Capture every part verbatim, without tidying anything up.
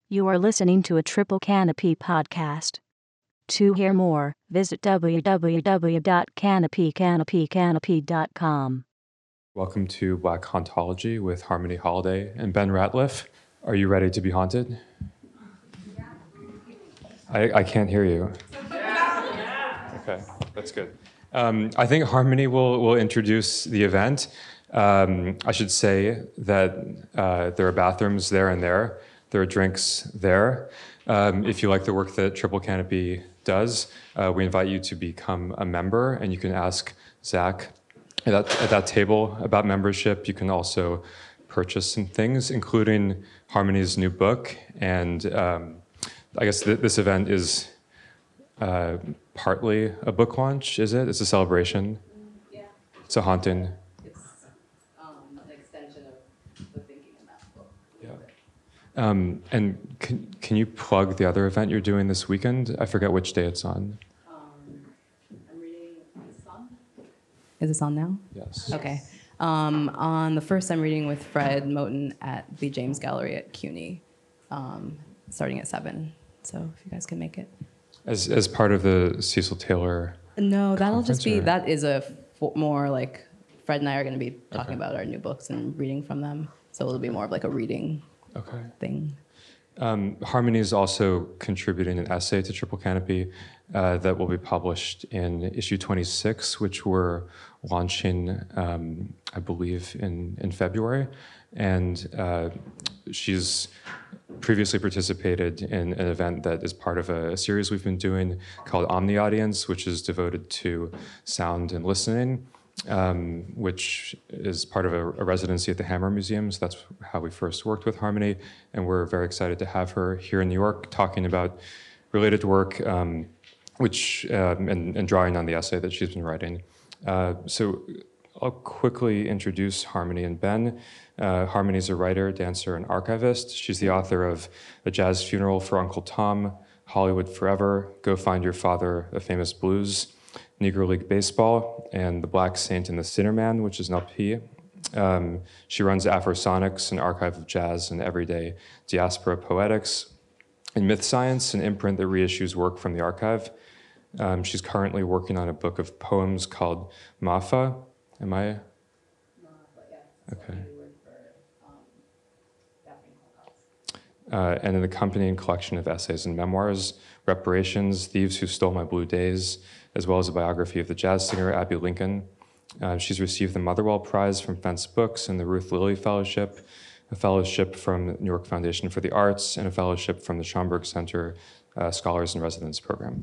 You are listening to a Triple Canopy podcast. To hear more, visit w w w dot canopy canopy canopy dot com. Welcome to Black Hauntology with Harmony Holiday and Ben Ratliff. Are you ready to be haunted? I, I can't hear you. Okay, that's good. Um, I think Harmony will, will introduce the event. Um, I should say that uh, there are bathrooms there and there. There are drinks there. Um, if you like the work that Triple Canopy does, uh, we invite you to become a member, and you can ask Zach at that, at that table about membership. You can also purchase some things, including Harmony's new book. And um, I guess th- this event is uh, partly a book launch, is it? It's a celebration? Yeah. It's a haunting. It's um, an extension of the thinking in that book. Yeah. Um, and can, can you plug the other event you're doing this weekend? I forget which day it's on. Um, I'm reading this on. Is this on now? Yes. Okay. Um, on the first, I'm reading with Fred Moten at the James Gallery at CUNY, um, starting at seven. So if you guys can make it. As as part of the Cecil Taylor. No, that'll just be, or? that is a f- more like, Fred and I are going to be talking Okay. about our new books and reading from them. So it'll be more of like a reading Okay. thing. Um, Harmony is also contributing an essay to Triple Canopy uh, that will be published in issue twenty-six, which we're launching, um, I believe, in, in February. And uh, she's previously participated in an event that is part of a, a series we've been doing called Omni Audience, which is devoted to sound and listening, um, which is part of a, a residency at the Hammer Museum. So that's how we first worked with Harmony. And we're very excited to have her here in New York talking about related work, um, which um, and, and drawing on the essay that she's been writing. Uh, so I'll quickly introduce Harmony and Ben. Uh, Harmony's a writer, dancer, and archivist. She's the author of A Jazz Funeral for Uncle Tom, Hollywood Forever, Go Find Your Father, A Famous Blues, Negro League Baseball, and The Black Saint and the Sinner Man, which is an L P. Um, she runs Afrosonics, an archive of jazz and everyday diaspora poetics, and Myth Science, an imprint that reissues work from the archive. Um, she's currently working on a book of poems called Mafa. Am I? No, but yeah. Okay. Word for, um, Daphne Holocaust. Uh, and an accompanying collection of essays and memoirs, Reparations, Thieves Who Stole My Blue Days, as well as a biography of the jazz singer Abbey Lincoln. Uh, she's received the Motherwell Prize from Fence Books and the Ruth Lilly Fellowship, a fellowship from the New York Foundation for the Arts, and a fellowship from the Schomburg Center uh, Scholars in Residence Program.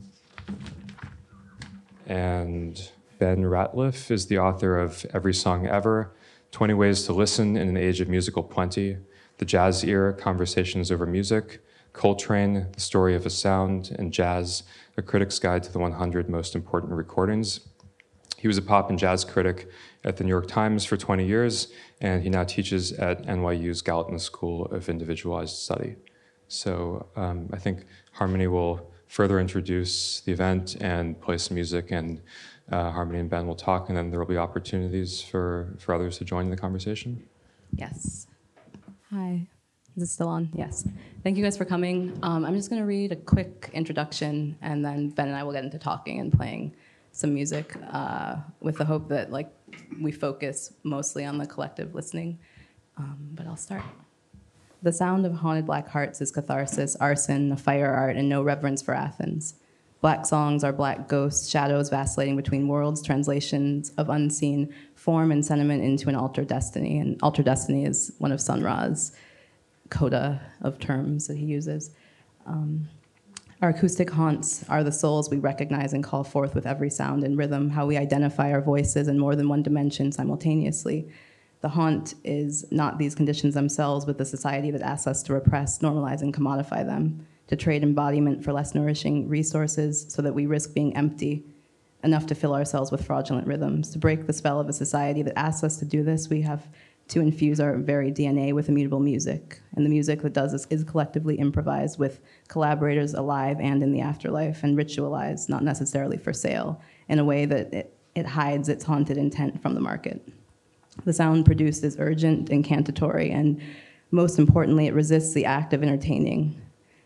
And Ben Ratliff is the author of Every Song Ever, twenty Ways to Listen in an Age of Musical Plenty, The Jazz Era, Conversations Over Music, Coltrane, The Story of a Sound, and Jazz, A Critic's Guide to the one hundred Most Important Recordings. He was a pop and jazz critic at the New York Times for twenty years, and he now teaches at N Y U's Gallatin School of Individualized Study. So um, I think Harmony will further introduce the event and play some music, and uh, Harmony and Ben will talk, and then there will be opportunities for, for others to join in the conversation. Yes. Hi. Is it still on? Yes. Thank you guys for coming. Um, I'm just going to read a quick introduction, and then Ben and I will get into talking and playing some music uh, with the hope that like we focus mostly on the collective listening. Um, but I'll start. The sound of haunted black hearts is catharsis, arson, a fire art, and no reverence for Athens. Black songs are black ghosts, shadows vacillating between worlds, translations of unseen form and sentiment into an altered destiny. And altered destiny is one of Sun Ra's coda of terms that he uses. Um, our acoustic haunts are the souls we recognize and call forth with every sound and rhythm, how we identify our voices in more than one dimension simultaneously. The haunt is not these conditions themselves, but the society that asks us to repress, normalize, and commodify them, to trade embodiment for less nourishing resources so that we risk being empty, enough to fill ourselves with fraudulent rhythms. To break the spell of a society that asks us to do this, we have to infuse our very D N A with immutable music. And the music that does this is collectively improvised with collaborators alive and in the afterlife, and ritualized, not necessarily for sale, in a way that it, it hides its haunted intent from the market. The sound produced is urgent, incantatory, and most importantly, it resists the act of entertaining.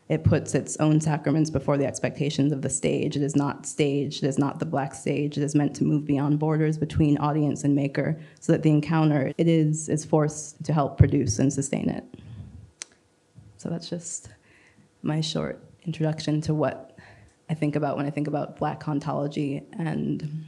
it puts its own sacraments before the expectations of the stage. It is not staged. It is not the black stage. It is meant to move beyond borders between audience and maker, so that the encounter, it is, is forced to help produce and sustain it. So that's just my short introduction to what I think about when I think about black hauntology. And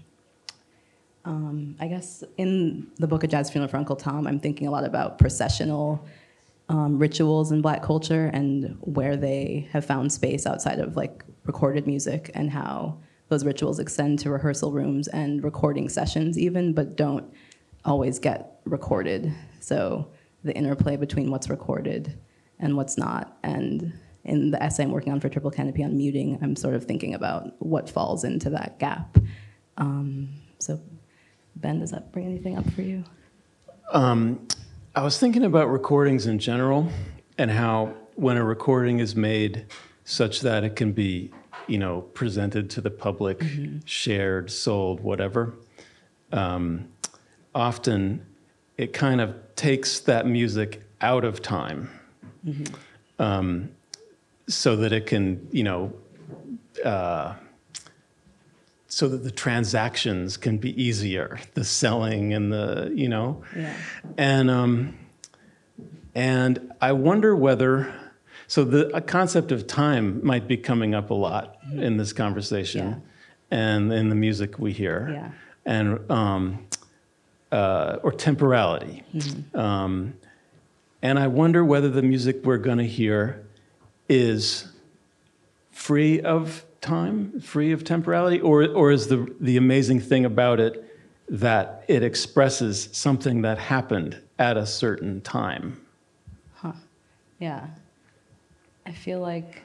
um, I guess in the book, A Jazz Funeral for Uncle Tom, I'm thinking a lot about processional Um, rituals in black culture and where they have found space outside of like recorded music, and how those rituals extend to rehearsal rooms and recording sessions even, but don't always get recorded. So the interplay between what's recorded and what's not. And in the essay I'm working on for Triple Canopy on muting, I'm sort of thinking about what falls into that gap. Um, so Ben, does that bring anything up for you? Um, I was thinking about recordings in general, and how when a recording is made such that it can be, you know, presented to the public, mm-hmm. shared, sold, whatever, um, often it kind of takes that music out of time, mm-hmm. um, so that it can, you know, uh, so that the transactions can be easier, the selling and the, you know, yeah. and um, and I wonder whether, so the a concept of time might be coming up a lot mm-hmm. in this conversation, yeah. and in the music we hear, yeah. and um, uh, or temporality, mm-hmm. um, and I wonder whether the music we're going to hear is free of time, free of temporality, or or is the the amazing thing about it that it expresses something that happened at a certain time? Huh. Yeah. I feel like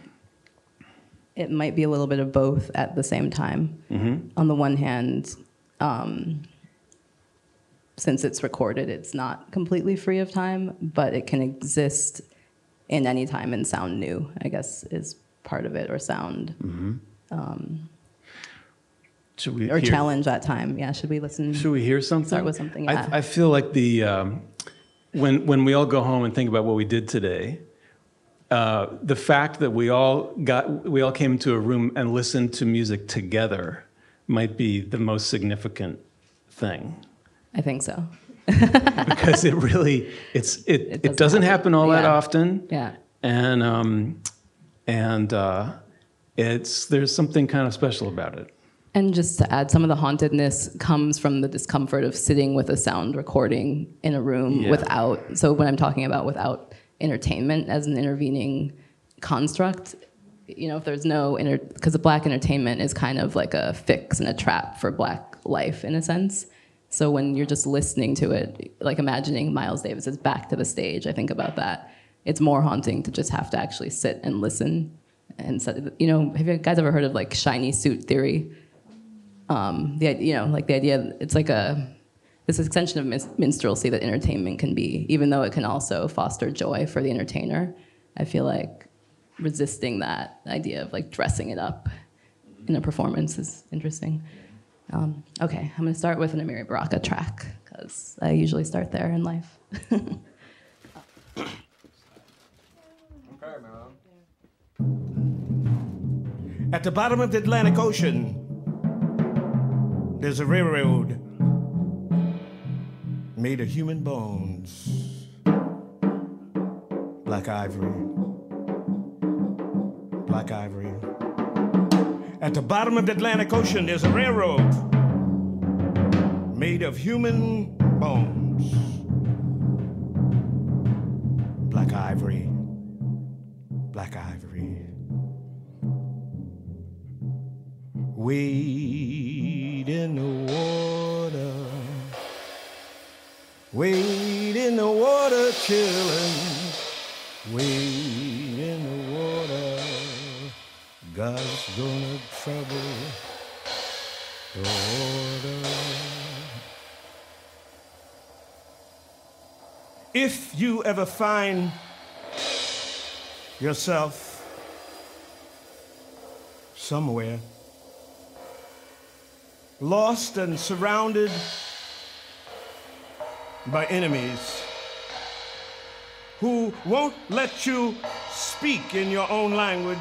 it might be a little bit of both at the same time. Mm-hmm. On the one hand, um, since it's recorded, it's not completely free of time, but it can exist in any time and sound new, I guess, is part of it, or sound. Mm-hmm. Um, should we or hear, challenge that time. Yeah, should we listen? Should we hear something? Start with something, yeah. I, I feel like the, um, when, when we all go home and think about what we did today, uh, the fact that we all got, we all came into a room and listened to music together might be the most significant thing. I think so. Because it really, it's, it, it doesn't, it doesn't happen, happen all yeah. that often. Yeah. And, um, and uh, it's, there's something kind of special about it. And just to add, some of the hauntedness comes from the discomfort of sitting with a sound recording in a room yeah. without, so when I'm talking about without entertainment as an intervening construct, you know, if there's no, inter because the black entertainment is kind of like a fix and a trap for black life in a sense. So when you're just listening to it, like imagining Miles Davis's Back to the Stage, I think about that. It's more haunting to just have to actually sit and listen. And so, you know, have you guys ever heard of like shiny suit theory? Um, the you know, like the idea, it's like a this extension of min minstrelsy that entertainment can be, even though it can also foster joy for the entertainer. I feel like resisting that idea of like dressing it up in a performance is interesting. Um, okay, I'm gonna start with an Amiri Baraka track because I usually start there in life. At the bottom of the Atlantic Ocean, there's a railroad made of human bones, black ivory, black ivory. At the bottom of the Atlantic Ocean, there's a railroad made of human bones, black ivory, black ivory. Wade in the water, wade in the water, chillin', wade in the water. God's gonna trouble the water. If you ever find yourself somewhere lost and surrounded by enemies who won't let you speak in your own language,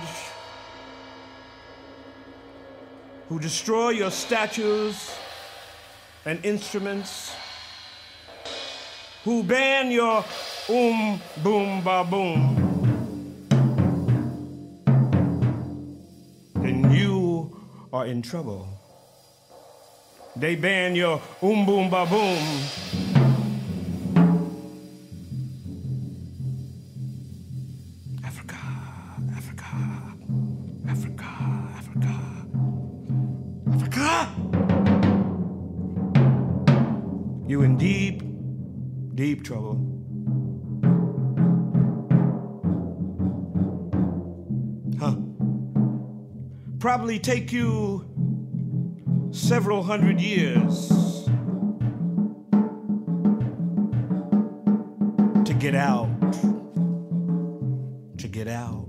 who destroy your statues and instruments, who ban your um, boom, ba, boom, then you are in trouble. They ban your um, boom, ba, boom. Africa, Africa, Africa, Africa, Africa. You in deep, deep trouble. Huh. Probably take you several hundred years to get out, to get out,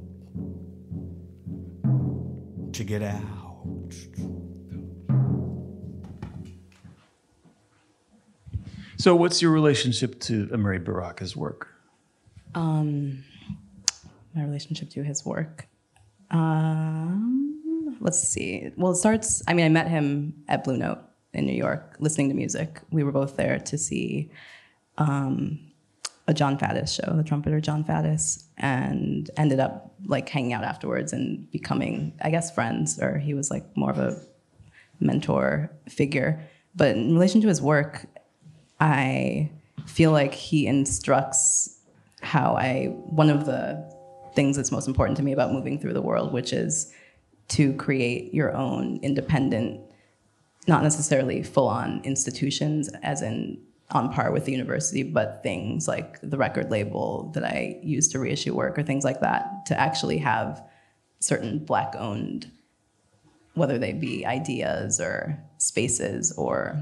to get out. So what's your relationship to Amiri Baraka's work? Um, my relationship to his work. Um, let's see. Well, it starts, I mean, I met him at Blue Note in New York, listening to music. We were both there to see um, a John Faddis show, the trumpeter John Faddis, and ended up like hanging out afterwards and becoming, I guess, friends, or he was like more of a mentor figure. But in relation to his work, I feel like he instructs how I, one of the things that's most important to me about moving through the world, which is to create your own independent, not necessarily full-on institutions as in on par with the university, but things like the record label that I use to reissue work or things like that, to actually have certain Black-owned, whether they be ideas or spaces or,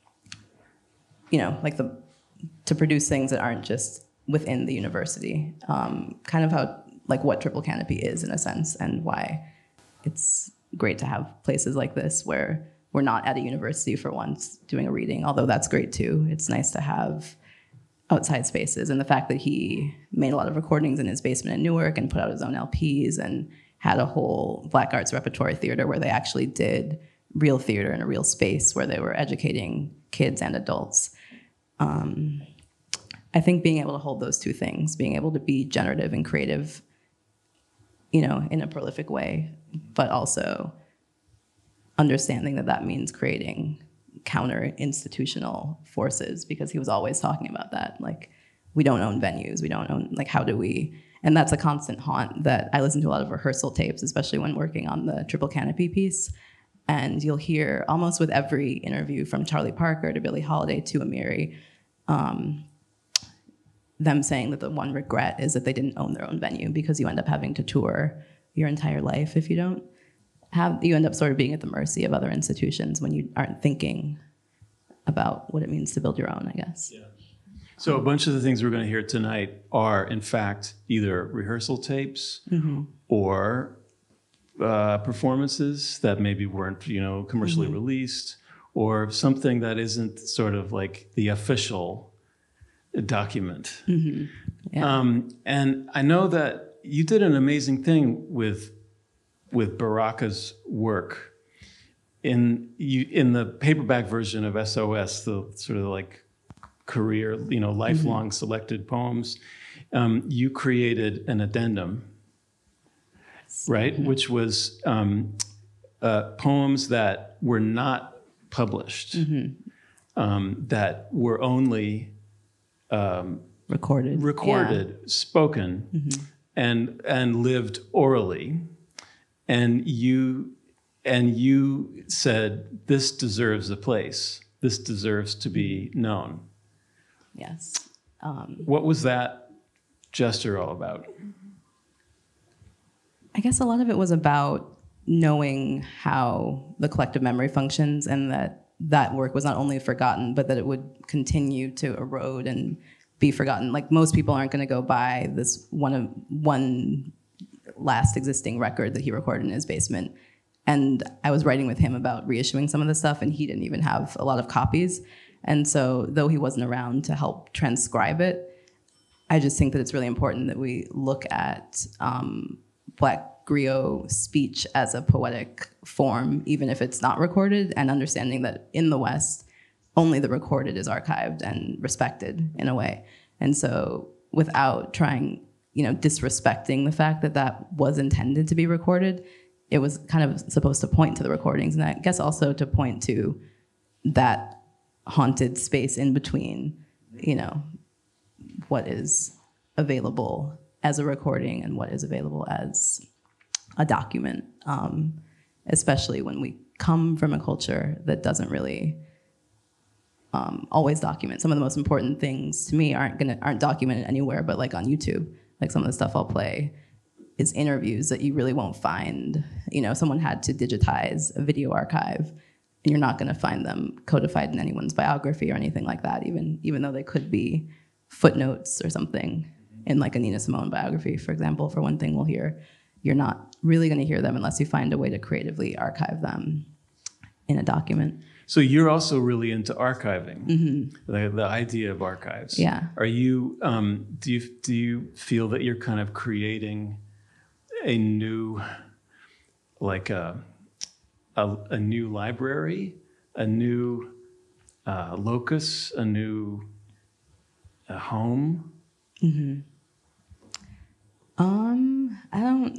you know, like the, to produce things that aren't just within the university. Um, kind of how, like what Triple Canopy is in a sense, and why it's great to have places like this where we're not at a university for once doing a reading, although that's great too. It's nice to have outside spaces. And the fact that he made a lot of recordings in his basement in Newark and put out his own L Ps and had a whole Black Arts Repertory Theater where they actually did real theater in a real space where they were educating kids and adults. Um, I think being able to hold those two things, being able to be generative and creative, you know, in a prolific way, but also understanding that that means creating counter-institutional forces, because he was always talking about that. Like, we don't own venues, we don't own, like, how do we, and that's a constant haunt that I listen to a lot of rehearsal tapes, especially when working on the Triple Canopy piece. And you'll hear almost with every interview from Charlie Parker to Billie Holiday to Amiri, um, them saying that the one regret is that they didn't own their own venue, because you end up having to tour your entire life if you don't have, you end up sort of being at the mercy of other institutions when you aren't thinking about what it means to build your own, I guess. Yeah. So a bunch of the things we're going to hear tonight are, in fact, either rehearsal tapes mm-hmm. or uh, performances that maybe weren't, you know, commercially mm-hmm. released, or something that isn't sort of like the official document. Mm-hmm. Yeah. Um, and I know that you did an amazing thing with with Baraka's work in you in the paperback version of S O S, the sort of like career, you know, lifelong mm-hmm. selected poems. Um, you created an addendum, right, mm-hmm. which was um, uh, poems that were not published, mm-hmm. um, that were only um, recorded, recorded, yeah. spoken, mm-hmm. and and lived orally. And you and you said, this deserves a place. This deserves to be known. Yes. Um, what was that gesture all about? I guess a lot of it was about knowing how the collective memory functions, and that that work was not only forgotten, but that it would continue to erode and be forgotten. Like, most people aren't going to go buy this one of one last existing record that he recorded in his basement. And I was writing with him about reissuing some of the stuff, and he didn't even have a lot of copies. And so, though he wasn't around to help transcribe it, I just think that it's really important that we look at um, Black griot speech as a poetic form, even if it's not recorded, and understanding that in the West, only the recorded is archived and respected in a way. And so without trying, you know, disrespecting the fact that that was intended to be recorded, it was kind of supposed to point to the recordings. And I guess also to point to that haunted space in between, you know, what is available as a recording and what is available as a document, um, especially when we come from a culture that doesn't really um, always document. Some of the most important things to me aren't gonna aren't documented anywhere, but like on YouTube, like some of the stuff I'll play is interviews that you really won't find. You know, someone had to digitize a video archive, and you're not gonna find them codified in anyone's biography or anything like that, even even though they could be footnotes or something in like a Nina Simone biography, for example. For one thing, we'll hear, you're not really gonna hear them unless you find a way to creatively archive them in a document. So you're also really into archiving, mm-hmm. the, the idea of archives. Yeah. Are you, um, do you, do you feel that you're kind of creating a new, like a, a, a new library, a new uh, locus, a new a home? Mm-hmm. Um, I don't,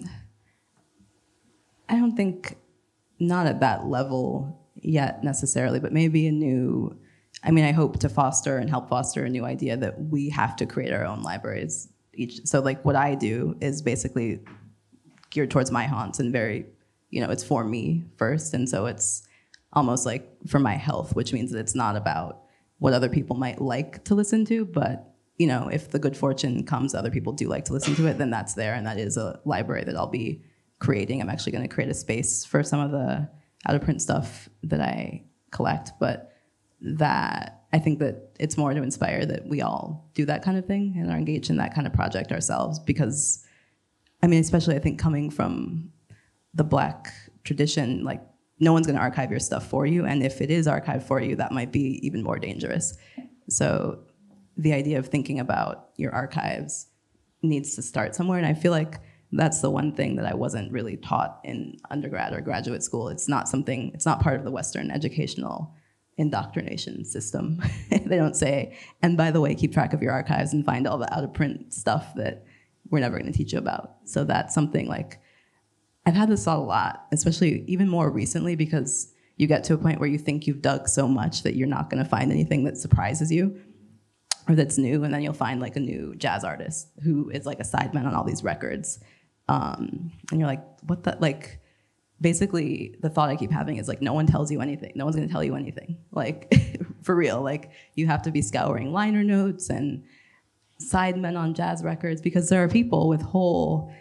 I don't think, not at that level yet necessarily, but maybe a new, I mean, I hope to foster and help foster a new idea that we have to create our own libraries each. So like what I do is basically geared towards my haunts and very, you know, it's for me first. And so it's almost like for my health, which means that it's not about what other people might like to listen to, but you know, if the good fortune comes, other people do like to listen to it, then that's there, and that is a library that I'll be creating. I'm actually going to create a space for some of the out-of-print stuff that I collect, but that I think that it's more to inspire that we all do that kind of thing and are engaged in that kind of project ourselves, because, I mean, especially I think coming from the Black tradition, like no one's going to archive your stuff for you, and if it is archived for you, that might be even more dangerous. So the idea of thinking about your archives needs to start somewhere, and I feel like that's the one thing that I wasn't really taught in undergrad or graduate school. It's not something, it's not part of the Western educational indoctrination system. They don't say, and by the way, keep track of your archives and find all the out-of-print stuff that we're never gonna teach you about. So that's something like, I've had this thought a lot, especially even more recently, because you get to a point where you think you've dug so much that you're not gonna find anything that surprises you or that's new, and then you'll find like a new jazz artist who is like a sideman on all these records. Um, and you're like, what the, like, basically the thought I keep having is like, no one tells you anything. No one's gonna tell you anything. Like, for real, like you have to be scouring liner notes and sidemen on jazz records, because there are people with whole,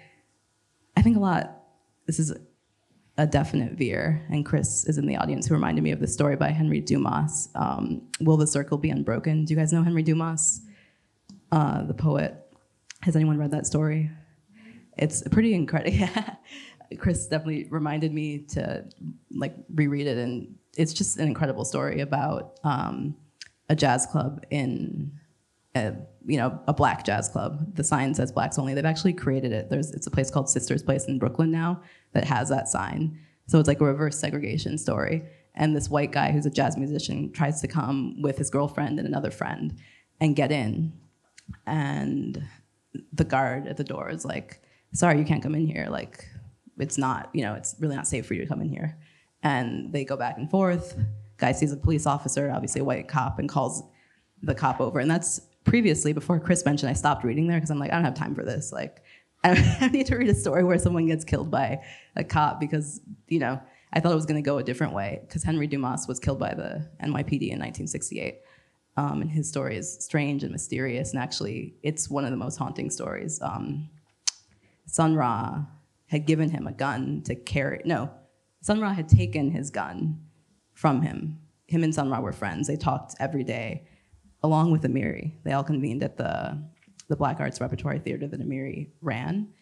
I think a lot, this is a definite veer, and Chris is in the audience, who reminded me of the story by Henry Dumas, um, Will the Circle Be Unbroken? Do you guys know Henry Dumas, uh, the poet? Has anyone read that story? It's pretty incredible. Yeah. Chris definitely reminded me to like reread it, and it's just an incredible story about um, a jazz club in, a, you know, a Black jazz club. The sign says Blacks Only. They've actually created it. There's it's a place called Sisters Place in Brooklyn now that has that sign. So it's like a reverse segregation story. And this white guy who's a jazz musician tries to come with his girlfriend and another friend and get in, and the guard at the door is like, sorry, you can't come in here. Like, it's not, you know, it's really not safe for you to come in here. And they go back and forth. Guy sees a police officer, obviously a white cop, and calls the cop over. And that's previously, before Chris mentioned, I stopped reading there because I'm like, I don't have time for this. Like, I need to read a story where someone gets killed by a cop, because, you know, I thought it was gonna go a different way, because Henry Dumas was killed by the N Y P D in nineteen sixty-eight. Um, and his story is strange and mysterious, and actually, it's one of the most haunting stories. Um, Sun Ra had given him a gun to carry, no, Sun Ra had taken his gun from him. Him and Sun Ra were friends. They talked every day, along with Amiri. They all convened at the, the Black Arts Repertory Theater that Amiri ran.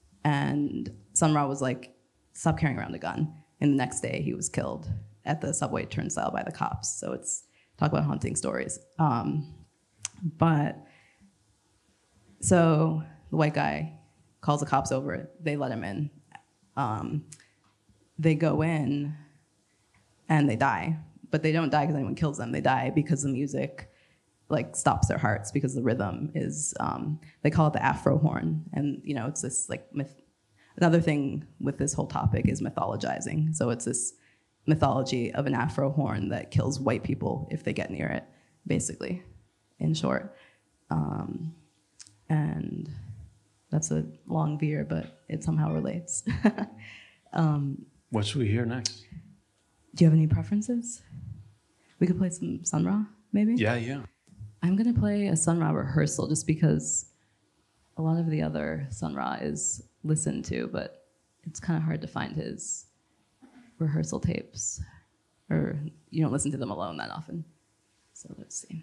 And Sun Ra was like, stop carrying around a gun. And the next day he was killed at the subway turnstile by the cops. So it's, talk about haunting stories. Um, but so the white guy calls the cops over. They let him in. Um, they go in, and they die. But they don't die because anyone kills them. They die because the music like stops their hearts, because the rhythm is, um, they call it the Afro horn. And you know, it's this like myth. Another thing with this whole topic is mythologizing. So it's this mythology of an Afro horn that kills white people if they get near it, basically, in short. Um, and that's a long veer, but it somehow relates. um, What should we hear next? do you have any preferences? We could play some Sun Ra, maybe? Yeah, yeah. I'm gonna play a Sun Ra rehearsal just because a lot of the other Sun Ra is listened to, but it's kind of hard to find his rehearsal tapes, or you don't listen to them alone that often. So let's see.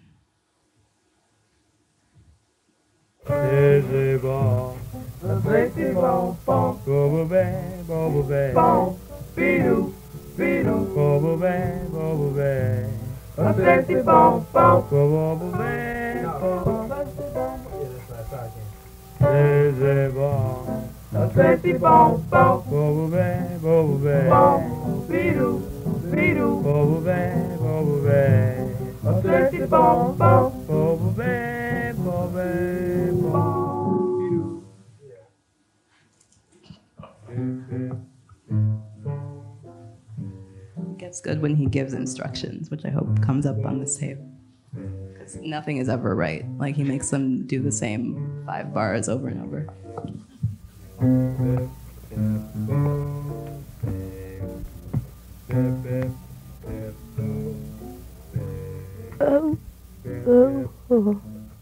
It gets good when he gives instructions, which I hope comes up on this tape. Because nothing is ever right. Like, he makes them do the same five bars over and over. Oh, oh, oh.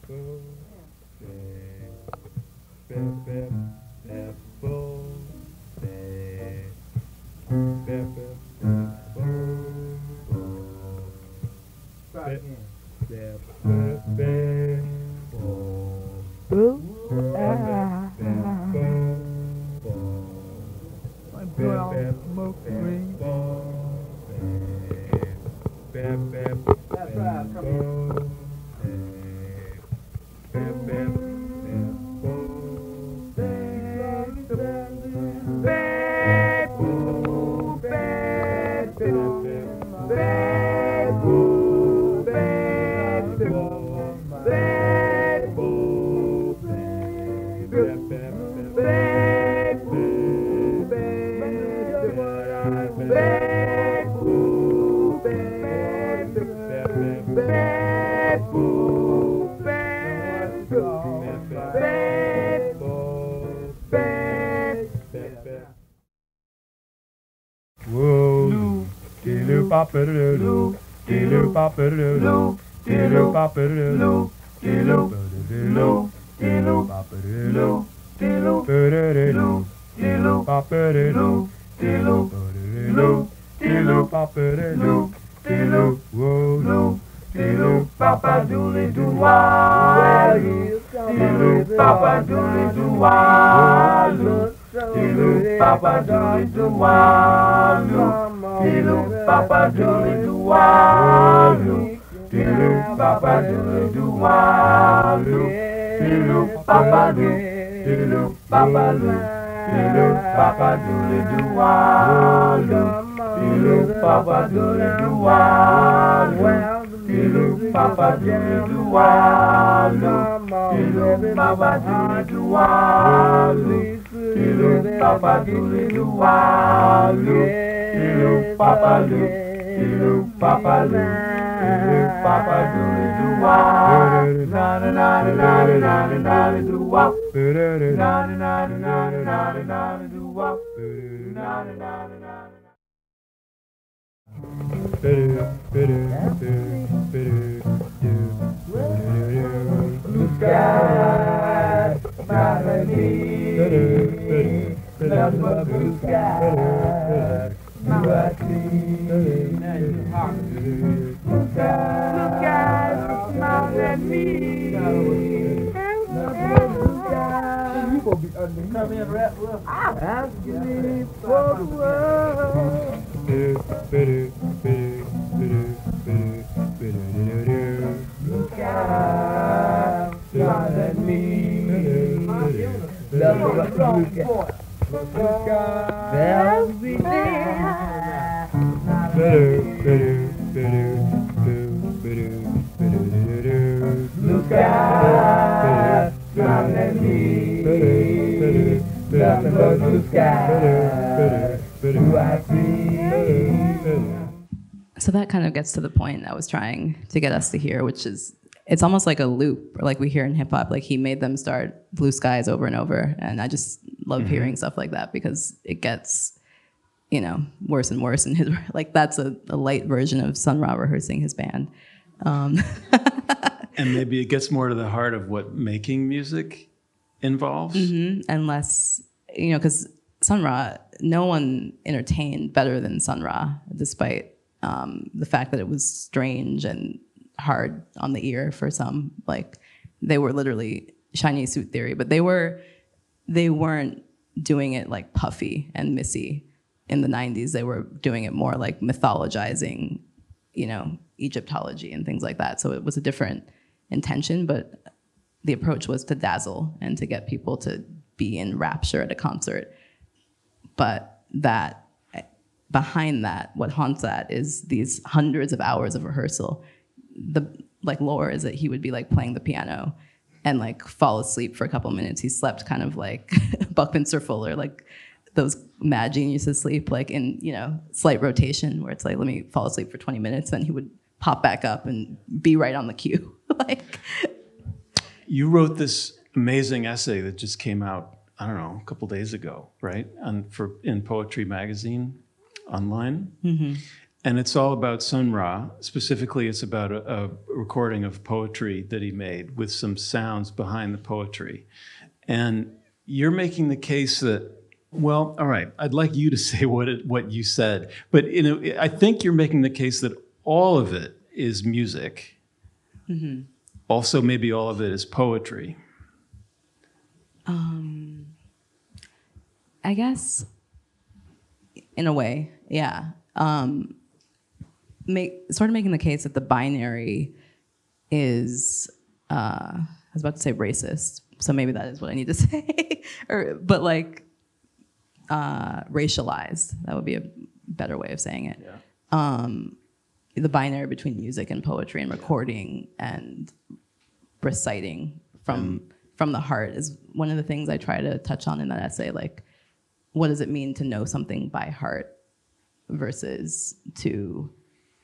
Pop-a-doo-doo, dee-doo, pop-a-doo-doo, dee-doo, pop-a-doo-doo, dee-doo, dee-doo, dee-doo, pop-a-doo-doo, dee-doo, dee-doo, dee-doo, pop-a-doo-doo, dee-doo, dee-doo, dee-doo, pop-a-doo-doo, dee-doo, whoa, dee-doo, pop-a-doodly-doo-wah-doo, dee-doo, pop-a-doodly-doo-wah-doo, dee-doo, pop-a-doodly-doo-wah-doo. Diddle papa doodly doo wah-doo, diddle papa doodly doo wah-doo, diddle papa doo, diddle papa doo, diddle papa doodly doo wah-doo, diddle papa doodly doo wah-doo, diddle papa doodly doo wah-doo, diddle papa doodly doo wah-doo, diddle papa doodly doo wah-doo. Diddle papa doo, diddle papa doo, diddle papa doodly doo wah, na na na na na na na na doo wah, na na na na na na na doo wah, na na na na. Blue sky, smiling me, nothing but blue sky. You are clean, blue skies smile at me. Blue skies, you gonna be under. Come in, rap, I'm asking me for the world. Blue skies smile at me. blue sky. Blue sky. There'll be there. Blue sky. Smiling at me. Nothing but blue sky. Do I see? So that kind of gets to the point I was trying to get us to hear, which is it's almost like a loop, like we hear in hip hop. Like he made them start Blue Skies over and over, and I just love mm-hmm. hearing stuff like that because it gets, you know, worse and worse. And his like that's a, a light version of Sun Ra rehearsing his band, um. And maybe it gets more to the heart of what making music involves, mm-hmm. and less, you know, because Sun Ra, no one entertained better than Sun Ra, despite. Um, the fact that it was strange and hard on the ear for some, like they were literally Chinese suit theory, but they were, they weren't doing it like puffy and missy in the nineties. They were doing it more like mythologizing, you know, Egyptology and things like that. So it was a different intention, but the approach was to dazzle and to get people to be in rapture at a concert. But that, behind that, what haunts that is these hundreds of hours of rehearsal. The like lore is that he would be like playing the piano and like fall asleep for a couple minutes. He slept kind of like Buckminster Fuller, like those mad geniuses sleep, like in, you know, slight rotation where it's like, let me fall asleep for twenty minutes. Then he would pop back up and be right on the cue. Like, you wrote this amazing essay that just came out, I don't know, a couple days ago, right? On for in Poetry Magazine. Online, mm-hmm. and it's all about Sun Ra. Specifically, it's about a, a recording of poetry that he made with some sounds behind the poetry. And you're making the case that, well, all right, I'd like you to say what it, what you said, but you know, I think you're making the case that all of it is music. Mm-hmm. Also, maybe all of it is poetry. Um, I guess. In a way, yeah. Um, make sort of making the case that the binary is, uh, I was about to say racist, so maybe that is what I need to say, or but like uh, racialized. That would be a better way of saying it. Yeah. Um, the binary between music and poetry and recording and reciting from mm. from the heart is one of the things I try to touch on in that essay, like. What does it mean to know something by heart versus to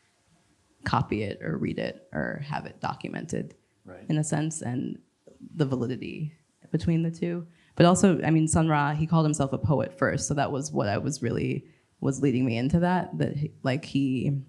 copy it or read it or have it documented, right. in a sense, and the validity between the two. But also, I mean, Sun Ra, he called himself a poet first, so that was what I was really, was leading me into that, that he, like he,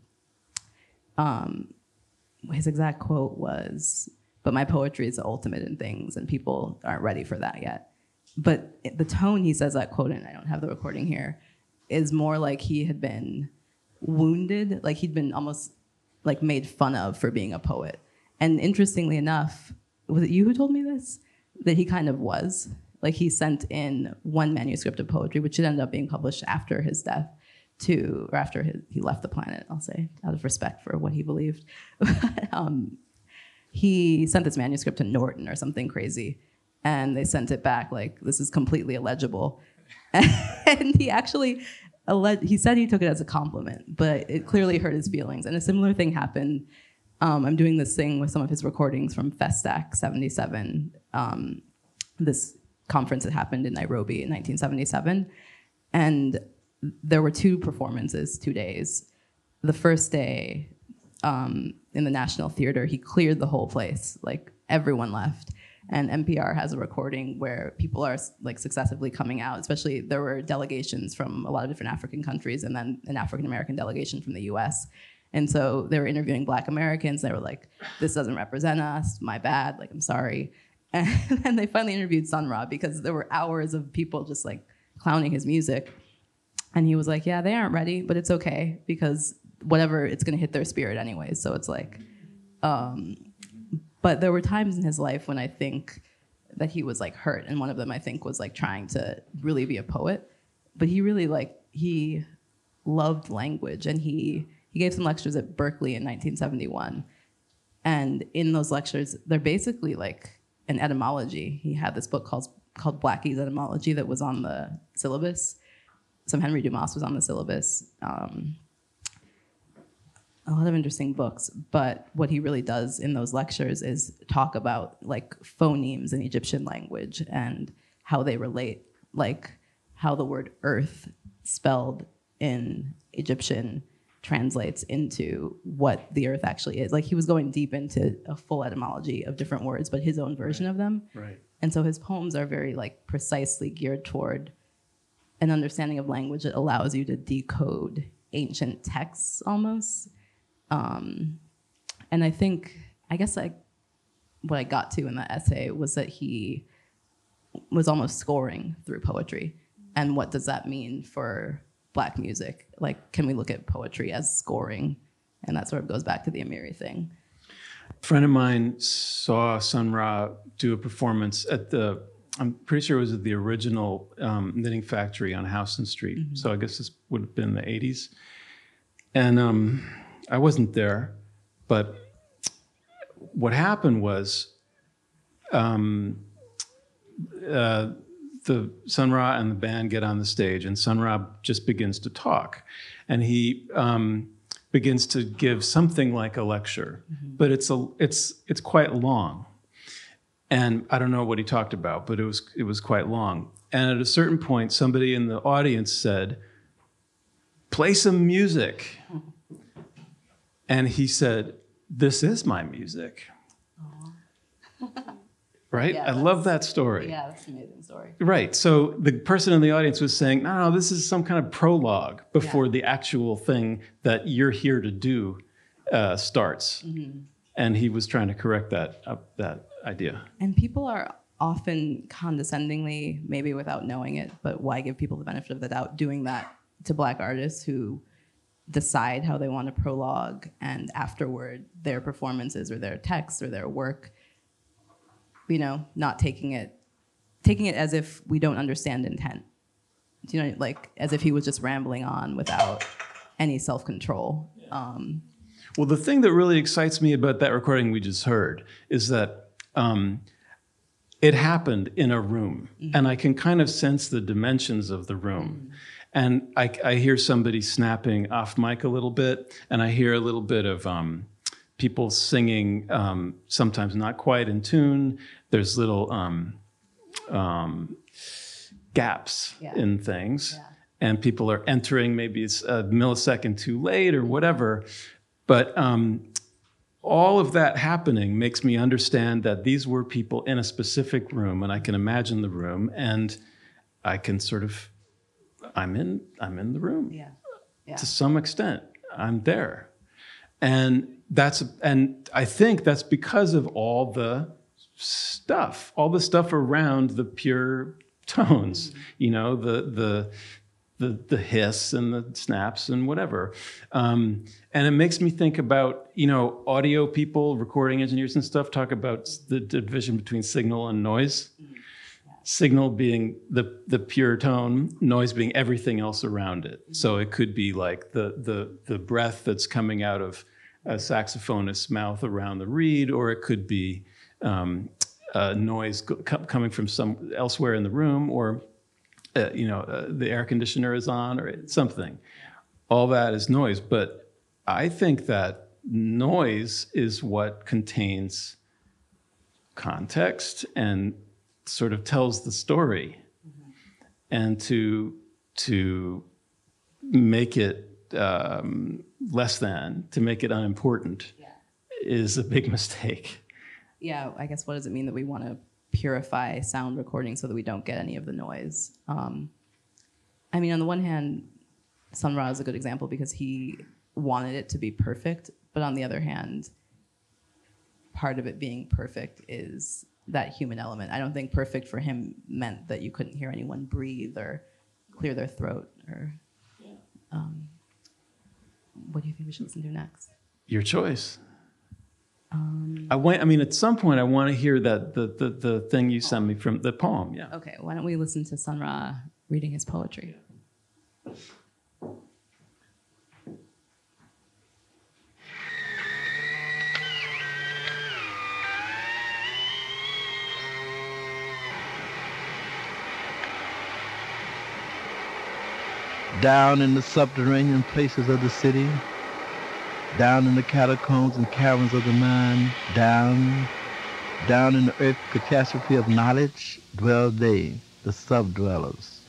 um, his exact quote was, but my poetry is the ultimate in things and people aren't ready for that yet. But the tone he says that quote in, I don't have the recording here, is more like he had been wounded, like he'd been almost like made fun of for being a poet. And interestingly enough, was it you who told me this? That he kind of was. Like he sent in one manuscript of poetry, which ended up being published after his death, to, or after his, he left the planet, I'll say, out of respect for what he believed. um, he sent this manuscript to Norton or something crazy. And they sent it back like, this is completely illegible. And he actually, he said he took it as a compliment, but it clearly hurt his feelings. And a similar thing happened. Um, I'm doing this thing with some of his recordings from Festac seventy-seven, um, this conference that happened in Nairobi in nineteen seventy-seven. And there were two performances, two days. The first day um, in the National Theater, he cleared the whole place, like everyone left. And N P R has a recording where people are like successively coming out, especially there were delegations from a lot of different African countries and then an African-American delegation from the U S. And so they were interviewing Black Americans. They were like, this doesn't represent us, my bad, like, I'm sorry. And then they finally interviewed Sun Ra because there were hours of people just like clowning his music. And he was like, yeah, they aren't ready, but it's okay because whatever, it's gonna hit their spirit anyways. So it's like, um, but there were times in his life when I think that he was like hurt. And one of them I think was like trying to really be a poet. But he really like, he loved language and he, he gave some lectures at Berkeley in nineteen seventy-one. And in those lectures, they're basically like an etymology. He had this book called, called Blackie's Etymology that was on the syllabus. Some Henry Dumas was on the syllabus. Um, a lot of interesting books, but what he really does in those lectures is talk about like phonemes in Egyptian language and how they relate, like how the word earth spelled in Egyptian translates into what the earth actually is. Like he was going deep into a full etymology of different words, but his own version Right. of them. Right. And so his poems are very like precisely geared toward an understanding of language that allows you to decode ancient texts almost. Um, and I think, I guess like what I got to in that essay was that he was almost scoring through poetry. And what does that mean for Black music? Like, can we look at poetry as scoring? And that sort of goes back to the Amiri thing. A friend of mine saw Sun Ra do a performance at the, I'm pretty sure it was at the original um, knitting factory on Houston Street. Mm-hmm. So I guess this would have been the eighties. And um, I wasn't there, but what happened was um, uh, the Sun Ra and the band get on the stage, and Sun Ra just begins to talk. And he um, begins to give something like a lecture, mm-hmm. but it's a it's it's quite long. And I don't know what he talked about, but it was it was quite long. And at a certain point, somebody in the audience said, "Play some music." And he said, "This is my music." Right? Yeah, I love that story. Yeah, that's an amazing story. Right. So the person in the audience was saying, no, no, this is some kind of prologue before Yeah. the actual thing that you're here to do uh, starts. Mm-hmm. And he was trying to correct that uh, that idea. And people are often condescendingly, maybe without knowing it, but why give people the benefit of the doubt, doing that to Black artists who decide how they want to prologue and afterward their performances or their texts or their work, you know, not taking it, taking it as if we don't understand intent. Do you know, like as if he was just rambling on without any self-control. Um, Well, the thing that really excites me about that recording we just heard is that um, it happened in a room, mm-hmm. and I can kind of sense the dimensions of the room. Mm-hmm. And I, I hear somebody snapping off mic a little bit, and I hear a little bit of um, people singing, um, sometimes not quite in tune. There's little um, um, gaps yeah. in things, yeah. and people are entering maybe it's a millisecond too late or whatever. But um, all of that happening makes me understand that these were people in a specific room, and I can imagine the room, and I can sort of, I'm in, I'm in the room. Yeah. Yeah. To some extent, I'm there. And that's, and I think that's because of all the stuff, all the stuff around the pure tones, mm-hmm. you know, the, the, the, the hiss and the snaps and whatever. Um, and it makes me think about, you know, audio people, recording engineers and stuff talk about the division between signal and noise. Mm-hmm. Yeah. Signal being the, the pure tone, noise being everything else around it. Mm-hmm. So it could be like the, the, the breath that's coming out of a saxophonist's mouth around the reed, or it could be um, uh, noise co- coming from some elsewhere in the room, or Uh, you know, uh, the air conditioner is on or something. All that is noise. But I think that noise is what contains context and sort of tells the story. Mm-hmm. And to, to make it um, less than, to make it unimportant, yeah. is a big mistake. Yeah, I guess what does it mean that we want to purify sound recording so that we don't get any of the noise? Um, I mean, on the one hand, Sun Ra is a good example because he wanted it to be perfect, but on the other hand, part of it being perfect is that human element. I don't think perfect for him meant that you couldn't hear anyone breathe or clear their throat. Or um, what do you think we should listen to next? Your choice. Um, I want. I mean, at some point, I want to hear that the the the thing you sent me from the poem. Yeah. Okay. Why don't we listen to Sun Ra reading his poetry? down in the subterranean places of the city, down in the catacombs and caverns of the mind, down, down in the earth catastrophe of knowledge, dwell they, the sub-dwellers.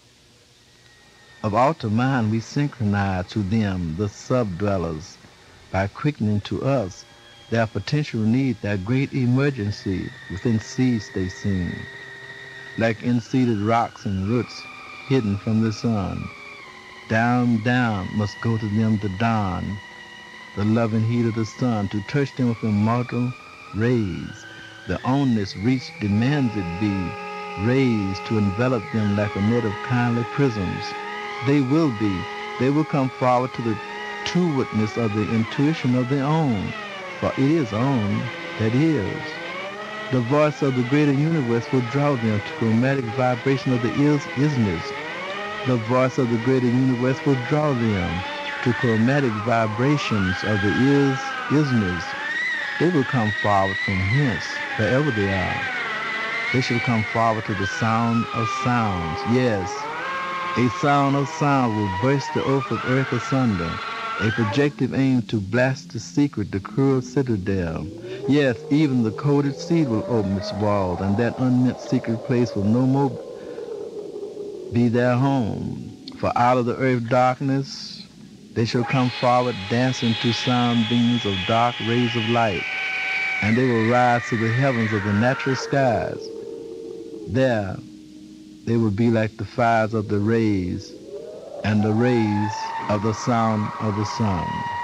Of outer mind we synchronize to them, the sub-dwellers, by quickening to us their potential need, their great emergency within seeds they seem, like in-seeded rocks and roots hidden from the sun. Down, down must go to them the dawn, the loving heat of the sun, to touch them with immortal rays. The oneness reach demands it be raised to envelop them like a net of kindly prisms. They will be, they will come forward to the true witness of the intuition of their own, for it is own that is. The voice of the greater universe will draw them to chromatic vibration of the is isness. The voice of the greater universe will draw them to chromatic vibrations of the is isness. They will come forward from hence, wherever they are. They shall come forward to the sound of sounds. Yes, a sound of sound will burst the earth of earth asunder, a projective aim to blast the secret, the cruel citadel. Yes, even the coded seed will open its walls, and that unmeant secret place will no more be their home. For out of the earth darkness, they shall come forward dancing to sound beams of dark rays of light, and they will rise to the heavens of the natural skies. There, they will be like the fires of the rays and the rays of the sound of the sun.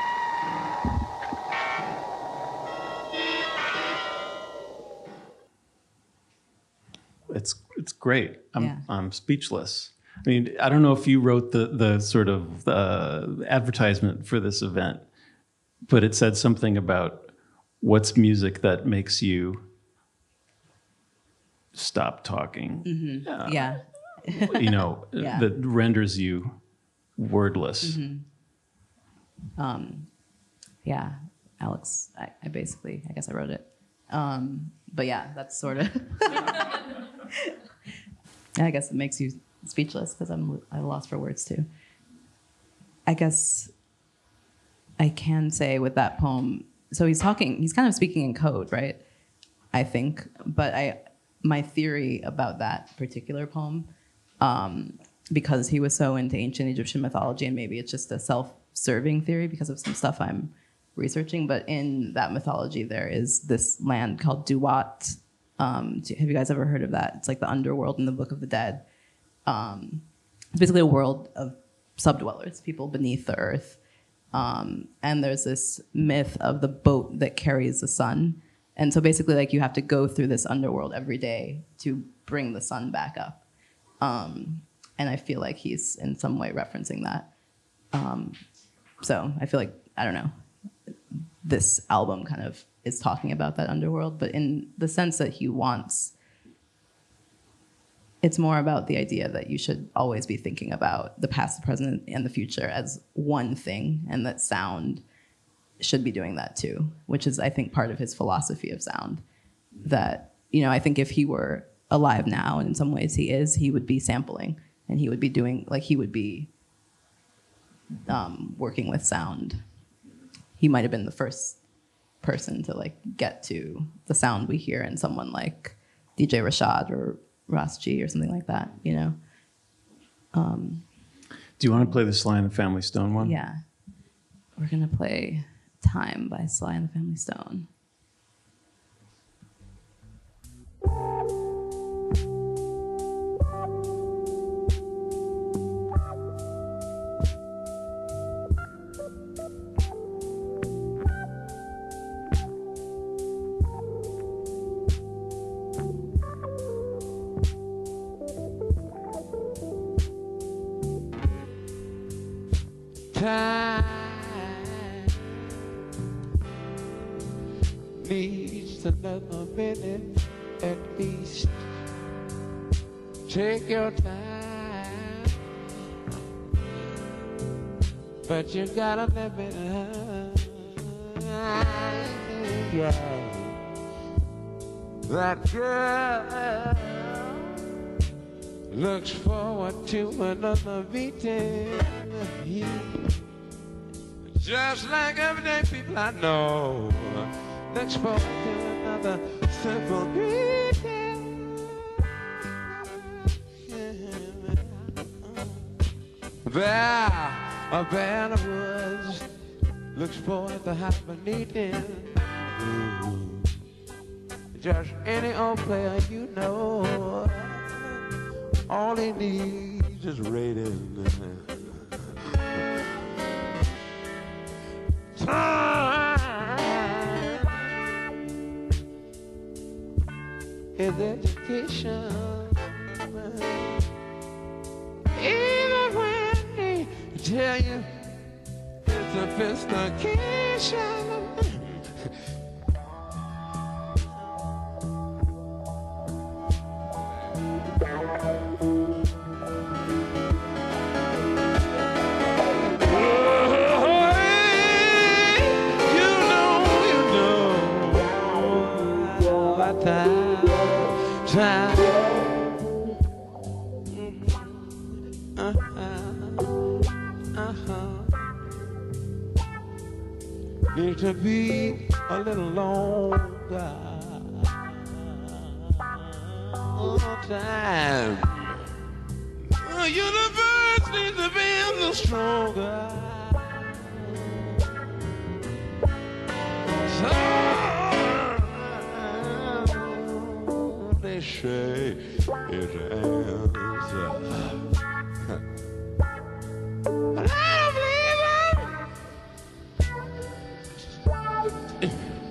It's it's great. I'm Yeah. I'm speechless. I mean, I don't know if you wrote the the sort of uh, advertisement for this event, but it said something about what's music that makes you stop talking. Mm-hmm. Uh, Yeah. you know, Yeah. that renders you wordless. Mm-hmm. Um, yeah, Alex, I, I basically, I guess I wrote it. Um, but yeah, that's sort of, I guess it makes you speechless because I'm I lost for words too. I guess I can say with that poem, so he's talking, he's kind of speaking in code, right? I think, but I, my theory about that particular poem, um, because he was so into ancient Egyptian mythology, and maybe it's just a self-serving theory because of some stuff I'm researching, but in that mythology there is this land called Duat. Um, have you guys ever heard of that? It's like the underworld in the Book of the Dead. Um, it's basically a world of subdwellers, people beneath the earth. Um, and there's this myth of the boat that carries the sun. And so basically, like, you have to go through this underworld every day to bring the sun back up. Um, and I feel like he's in some way referencing that. Um, so I feel like, I don't know, this album kind of is talking about that underworld, but in the sense that he wants, it's more about the idea that you should always be thinking about the past, the present, and the future as one thing, and that sound should be doing that too, which is, I think, part of his philosophy of sound. That, you know, I think if he were alive now, and in some ways he is, he would be sampling, and he would be doing, like, he would be um, working with sound. He might have been the first person to, like, get to the sound we hear in someone like D J Rashad or Ross G or something like that, you know? Um, Do you want to play the Sly and the Family Stone one? yeah. We're gonna play Time by Sly and the Family Stone. Time needs another minute at least. Take your time, but you gotta live it up. Yeah. That girl looks forward to another beating. He, just like everyday people I know, looks forward to another simple greeting. There, a band of woods looks forward to have a meeting. Just any old player you know, all he needs is rating. Time is education. Even when they tell you it's a sophistication. Time. Uh-huh. Uh-huh. Need to be a little longer. Time. The universe needs to be a little stronger. So they say it's an answer. But I don't believe it.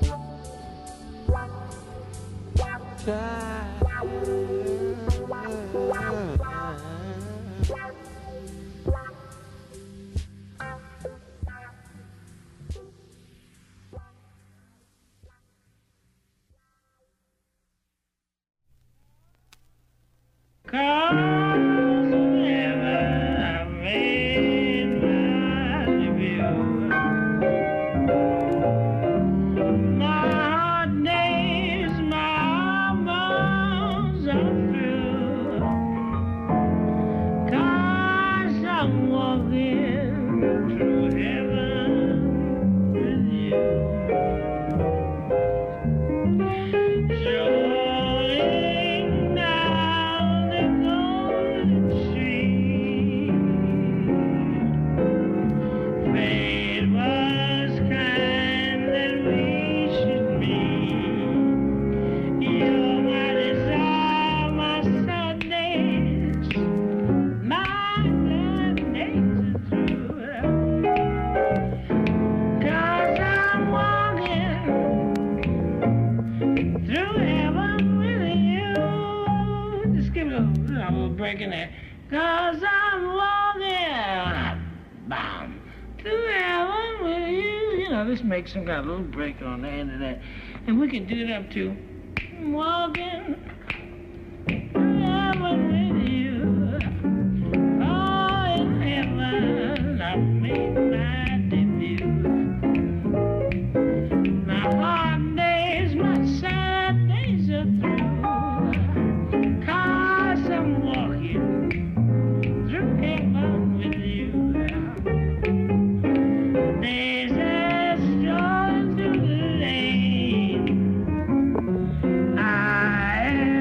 Time. Make some kind of little break on the end of that, and we can do it up to walking heaven with you. Oh, in heaven I made my debut. My hard days, my sad days are through, 'cause I'm walking through heaven with you. There's a I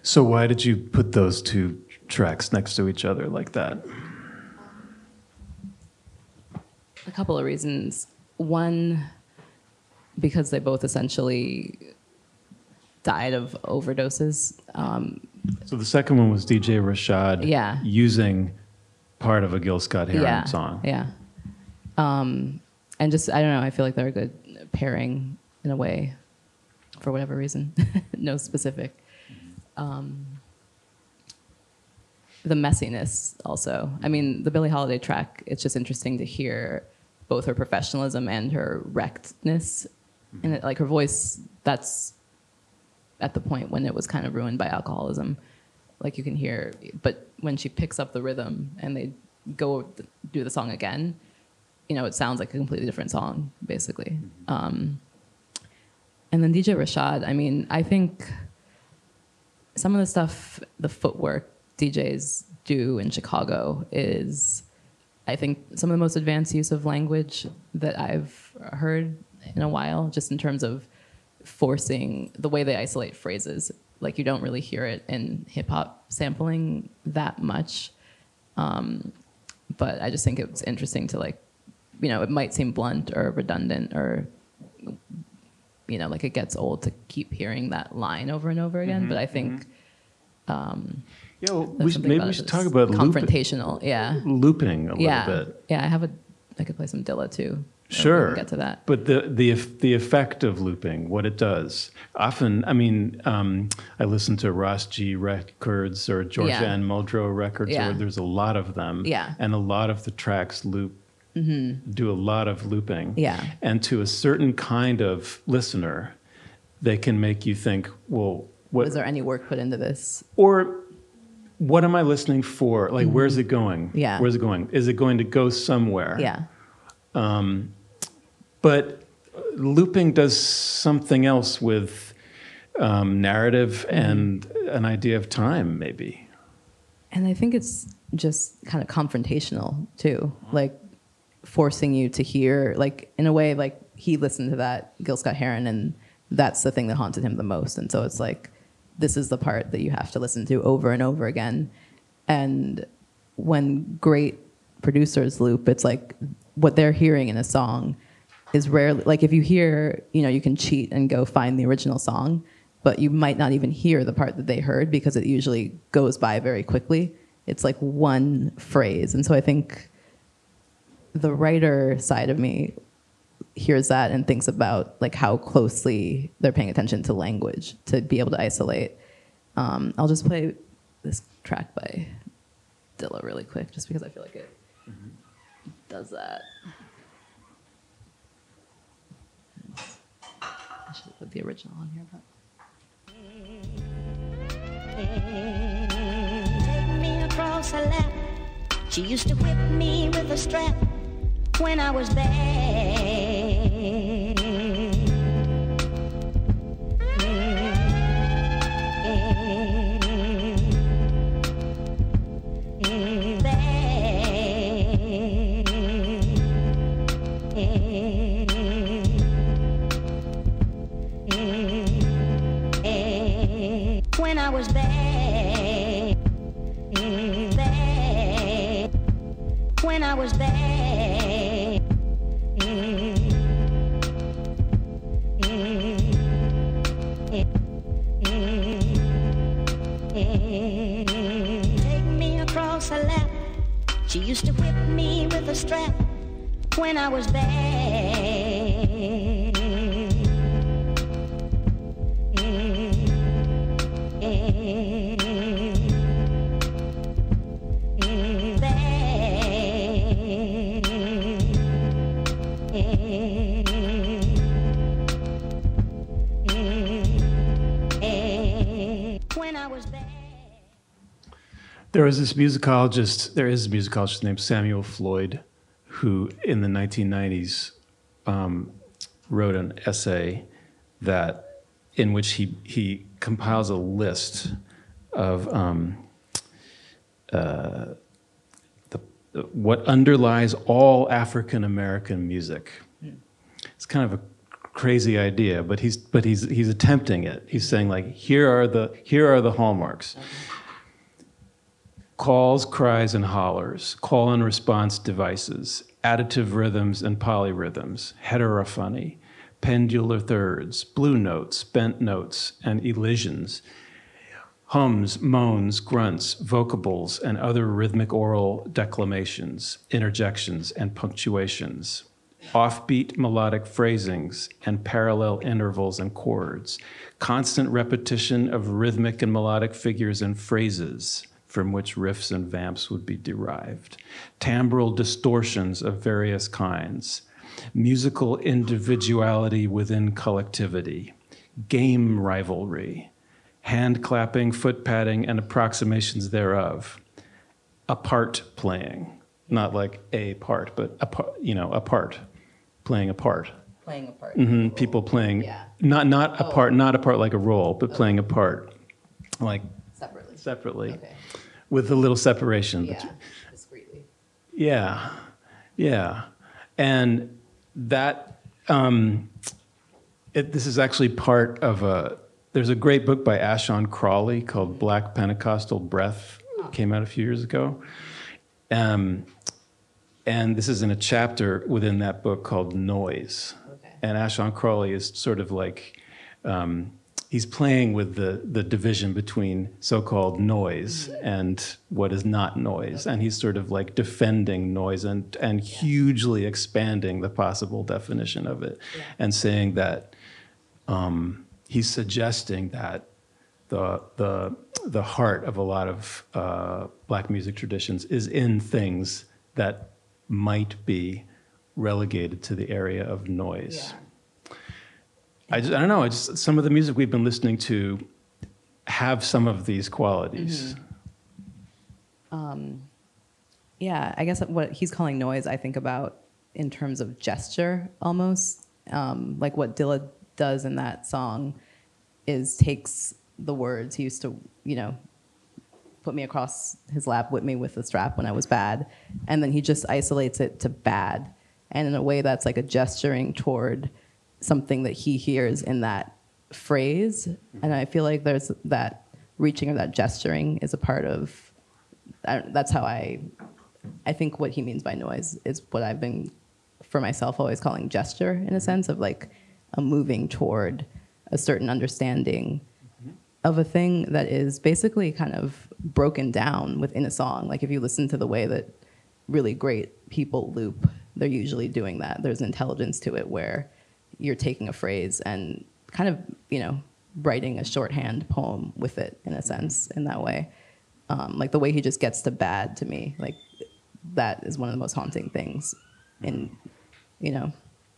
So why did you put those two tracks next to each other like that? A couple of reasons. One, because they both essentially died of overdoses. Um, so the second one was D J Rashad yeah. using part of a Gil Scott-Heron yeah, song. Yeah. Um, and just, I don't know, I feel like they're a good pairing in a way, for whatever reason. No specific. Um, the messiness also. I mean, the Billie Holiday track, it's just interesting to hear both her professionalism and her wreckedness. And it, like her voice, that's at the point when it was kind of ruined by alcoholism. Like you can hear, but when she picks up the rhythm and they go do the song again, you know, it sounds like a completely different song, basically. Um, and then D J Rashad, I mean, I think some of the stuff, the footwork D Js do in Chicago is, I think, some of the most advanced use of language that I've heard in a while, just in terms of forcing the way they isolate phrases. Like you don't really hear it in hip hop sampling that much. Um, but I just think it's interesting to like, you know, it might seem blunt or redundant or, you know, like it gets old to keep hearing that line over and over again. Mm-hmm, but I think, mm-hmm. um, yeah, well, we should, maybe we should talk about confrontational. Loop, yeah, looping a yeah, little bit. Yeah, I have a. I could play some Dilla too. Sure, we'll get to that. But the the the effect of looping, what it does. Often, I mean, um, I listen to Ross G records or Georgia yeah. Ann Muldrow records, yeah. where there's a lot of them, yeah. and a lot of the tracks loop. Mm-hmm. Do a lot of looping, yeah. and to a certain kind of listener, they can make you think, well, what was there any work put into this, or what am I listening for? Like, mm-hmm. where's it going? Yeah, where's it going? Is it going to go somewhere? Yeah. Um, but looping does something else with um, narrative mm-hmm. and an idea of time, maybe. And I think it's just kind of confrontational too, like. Forcing you to hear, like, in a way, like, he listened to that Gil Scott-Heron, and that's the thing that haunted him the most. And so it's like, this is the part that you have to listen to over and over again. And when great producers loop, it's like, what they're hearing in a song is rarely, like, if you hear, you know, you can cheat and go find the original song, but you might not even hear the part that they heard because it usually goes by very quickly. It's like one phrase. And so I think the writer side of me hears that and thinks about like how closely they're paying attention to language to be able to isolate. Um, I'll just play this track by Dilla really quick, just because I feel like it mm-hmm. does that. I should have put the original on here, but. Take me across her lap. She used to whip me with a strap. When I was there, when I was there, there, when I was there. She used to whip me with a strap when I was there. When I was there. There was this musicologist, there is a musicologist named Samuel Floyd, who in the nineteen nineties um, wrote an essay that, in which he, he compiles a list of um, uh, the, what underlies all African American music. Mm. It's kind of a crazy idea, but he's but he's he's attempting it. He's saying like, here are the here are the hallmarks. Calls, cries, and hollers, call and response devices, additive rhythms and polyrhythms, heterophony, pendular thirds, blue notes, bent notes, and elisions, hums, moans, grunts, vocables, and other rhythmic oral declamations, interjections, and punctuations, offbeat melodic phrasings, and parallel intervals and chords, constant repetition of rhythmic and melodic figures and phrases, from which riffs and vamps would be derived, timbral distortions of various kinds, musical individuality within collectivity, game rivalry, hand clapping, foot patting, and approximations thereof, a part playing, not like a part, but a part, you know, a part, playing a part. Playing a part. Mm-hmm. People playing, Yeah. not not Oh. a part, not a part like a role, but Okay. playing a part, like Separately. separately, Okay. with a little separation. Yeah, between- discreetly. Yeah, yeah, and that um, it, this is actually part of a. There's a great book by Ashon Crawley called Black Pentecostal Breath. Came out a few years ago, um, and this is in a chapter within that book called Noise. Okay. And Ashon Crawley is sort of like. Um, He's playing with the, the division between so-called noise and what is not noise. And he's sort of like defending noise and, and hugely expanding the possible definition of it. Yeah. And saying that um, he's suggesting that the, the, the heart of a lot of uh, Black music traditions is in things that might be relegated to the area of noise. Yeah. I, just, I don't know. I just, some of the music we've been listening to have some of these qualities. Mm-hmm. Um, yeah, I guess what he's calling noise, I think about in terms of gesture almost. Um, like what Dilla does in that song is takes the words. He used to, you know, put me across his lap, whip me with the strap when I was bad. And then he just isolates it to bad. And in a way that's like a gesturing toward something that he hears in that phrase. And I feel like there's that reaching or that gesturing is a part of, I don't, that's how I, I think what he means by noise is what I've been, for myself, always calling gesture, in a sense of like a moving toward a certain understanding of a thing that is basically kind of broken down within a song. Like if you listen to the way that really great people loop, they're usually doing that. There's an intelligence to it where you're taking a phrase and kind of, you know, writing a shorthand poem with it in a sense in that way. Um, like the way he just gets to bad to me, like that is one of the most haunting things in, you know,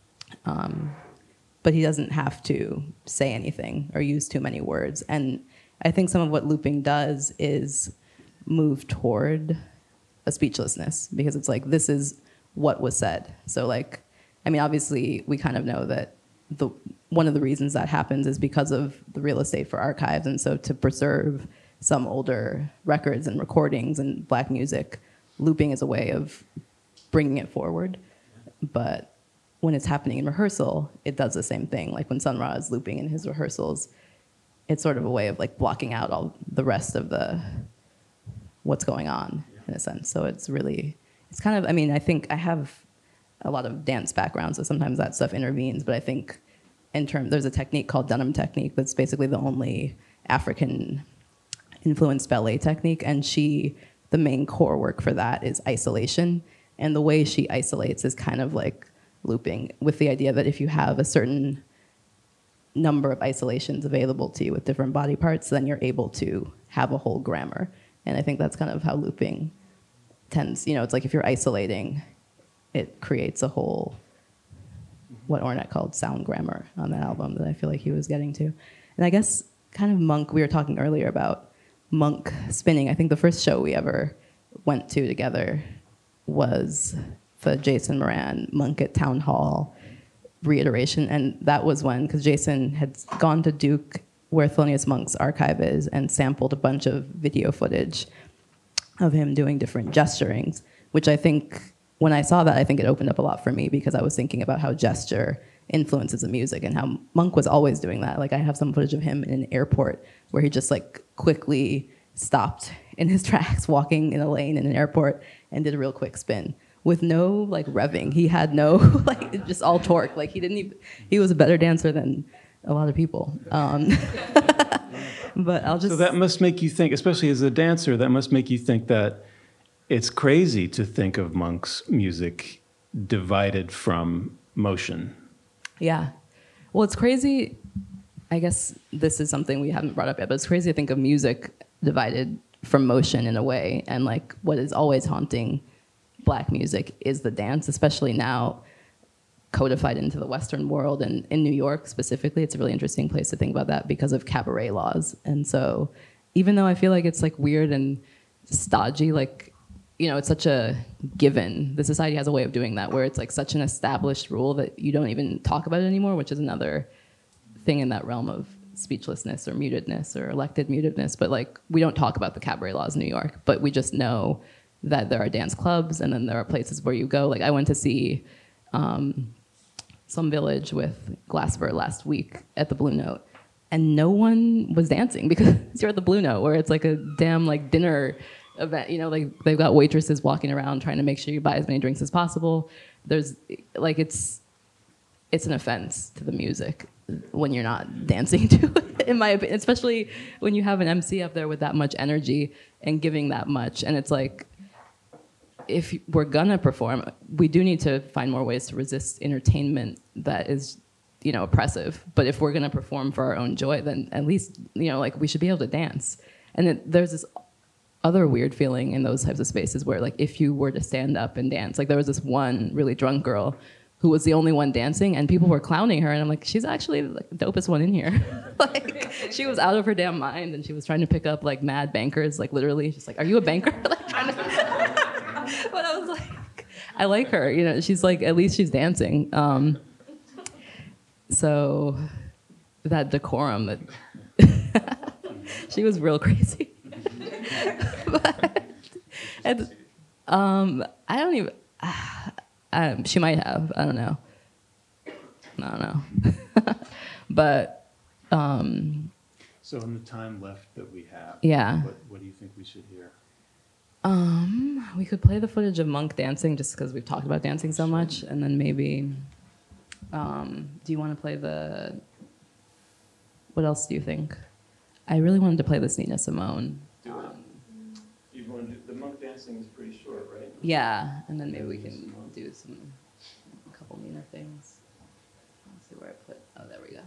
um, but he doesn't have to say anything or use too many words. And I think some of what looping does is move toward a speechlessness because it's like, this is what was said. So like, I mean, obviously, we kind of know that the one of the reasons that happens is because of the real estate for archives. And so to preserve some older records and recordings and Black music, looping is a way of bringing it forward. But when it's happening in rehearsal, it does the same thing. Like when Sun Ra is looping in his rehearsals, it's sort of a way of like blocking out all the rest of the what's going on in a sense. So it's really, it's kind of, I mean, I think I have a lot of dance background, so sometimes that stuff intervenes, but I think in terms, there's a technique called Dunham technique that's basically the only African influenced ballet technique, and she, the main core work for that is isolation, and the way she isolates is kind of like looping, with the idea that if you have a certain number of isolations available to you with different body parts, then you're able to have a whole grammar. And I think that's kind of how looping tends, you know, it's like if you're isolating, it creates a whole, what Ornette called sound grammar on that album that I feel like he was getting to. And I guess kind of Monk, we were talking earlier about Monk spinning. I think the first show we ever went to together was the Jason Moran Monk at Town Hall reiteration. And that was when, because Jason had gone to Duke, where Thelonious Monk's archive is, and sampled a bunch of video footage of him doing different gesturings, which I think, when I saw that, I think it opened up a lot for me because I was thinking about how gesture influences of music and how Monk was always doing that. Like I have some footage of him in an airport where he just like quickly stopped in his tracks, walking in a lane in an airport, and did a real quick spin with no like revving. He had no like just all torque. Like he didn't even. He was a better dancer than a lot of people. Um, but I'll just. So that must make you think, especially as a dancer, that must make you think that it's crazy to think of Monk's music divided from motion. Yeah. Well, it's crazy. I guess this is something we haven't brought up yet, but it's crazy to think of music divided from motion in a way. And like what is always haunting Black music is the dance, especially now codified into the Western world. And in New York specifically, it's a really interesting place to think about that because of cabaret laws. And so even though I feel like it's like weird and stodgy, like, you know, it's such a given. The society has a way of doing that where it's like such an established rule that you don't even talk about it anymore, which is another thing in that realm of speechlessness or mutedness or elected mutedness. But like, we don't talk about the cabaret laws in New York, but we just know that there are dance clubs and then there are places where you go. Like I went to see um, Some Village with Glassbird last week at the Blue Note, and no one was dancing because you're at the Blue Note where it's like a damn like dinner event, you know, like they've got waitresses walking around trying to make sure you buy as many drinks as possible. There's like, it's, it's an offense to the music when you're not dancing to it, in my opinion, especially when you have an M C up there with that much energy and giving that much. And it's like, if we're gonna perform, we do need to find more ways to resist entertainment that is, you know, oppressive. But if we're gonna perform for our own joy, then at least, you know, like we should be able to dance. And it, there's this other weird feeling in those types of spaces where like if you were to stand up and dance, like there was this one really drunk girl who was the only one dancing and people were clowning her and I'm like, she's actually like the dopest one in here. Like she was out of her damn mind and she was trying to pick up like mad bankers, like literally just like, are you a banker? Like trying to but I was like, I like her, you know, she's like, at least she's dancing. Um, so that decorum that she was real crazy. But, and, um, I don't even, uh, um, she might have, I don't know. I don't know. But, um, so in the time left that we have, yeah. what, what do you think we should hear? Um, we could play the footage of Monk dancing just because we've talked about dancing so much, and then maybe, um, do you want to play the, what else do you think? I really wanted to play this Nina Simone. Do it. You want to do, the Monk dancing is pretty short, right? Yeah, and then maybe we can do some, a couple Nina things. Let's see where I put, oh, there we go.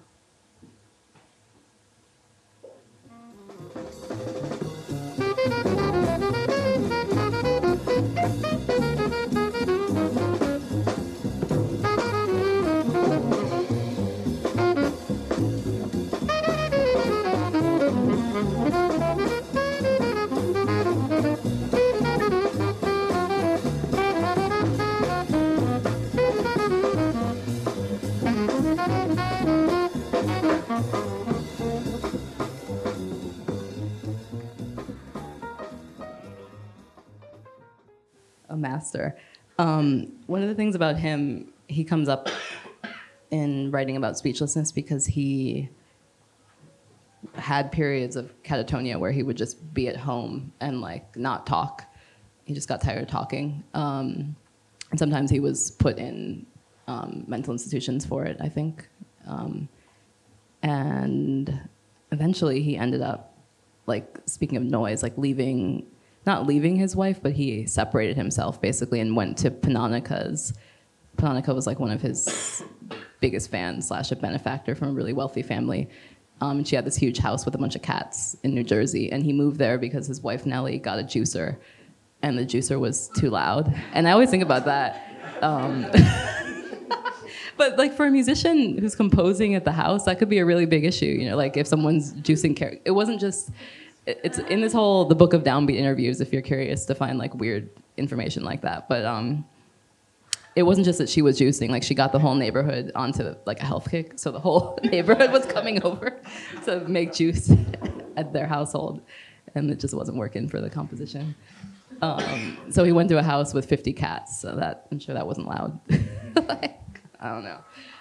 A master. Um, one of the things about him, he comes up in writing about speechlessness because he had periods of catatonia where he would just be at home and like not talk. He just got tired of talking. Um, and sometimes he was put in um, mental institutions for it, I think. Um, and eventually he ended up, like, speaking of noise, like leaving, not leaving his wife, but he separated himself basically and went to Panonica's. Panonica was like one of his biggest fans slash a benefactor from a really wealthy family. Um, and she had this huge house with a bunch of cats in New Jersey. And he moved there because his wife Nellie got a juicer and the juicer was too loud. And I always think about that. Um, but like for a musician who's composing at the house, that could be a really big issue. You know, like if someone's juicing, car- it wasn't just, it's in this whole, the book of Downbeat interviews, if you're curious to find like weird information like that. But um, it wasn't just that she was juicing, like she got the whole neighborhood onto like a health kick. So the whole neighborhood was coming over to make juice at their household. And it just wasn't working for the composition. Um, so he went to a house with fifty cats. So that, I'm sure that wasn't loud. Like, I don't know.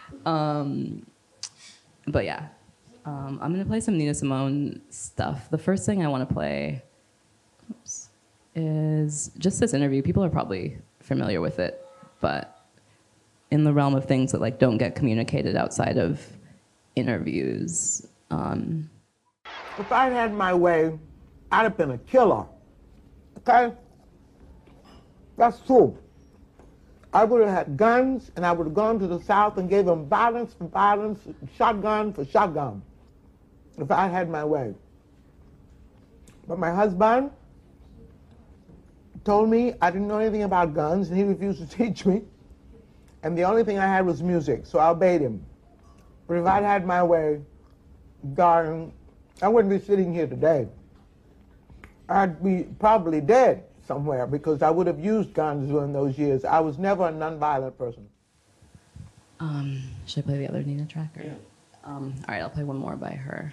um, but yeah, um, I'm gonna play some Nina Simone stuff. The first thing I want to play oops, is just this interview. People are probably familiar with it, but in the realm of things that like don't get communicated outside of interviews. Um, If I'd had my way, I'd have been a killer. Okay? That's true. I would have had guns, and I would have gone to the South and gave them violence for violence, shotgun for shotgun, if I had my way. But my husband told me I didn't know anything about guns, and he refused to teach me. And the only thing I had was music, so I obeyed him. But if I'd had my way, darling, I wouldn't be sitting here today. I'd be probably dead somewhere because I would have used guns during those years. I was never a nonviolent person. Um, should I play the other Nina track? Or? Yeah. Um, all right, I'll play one more by her.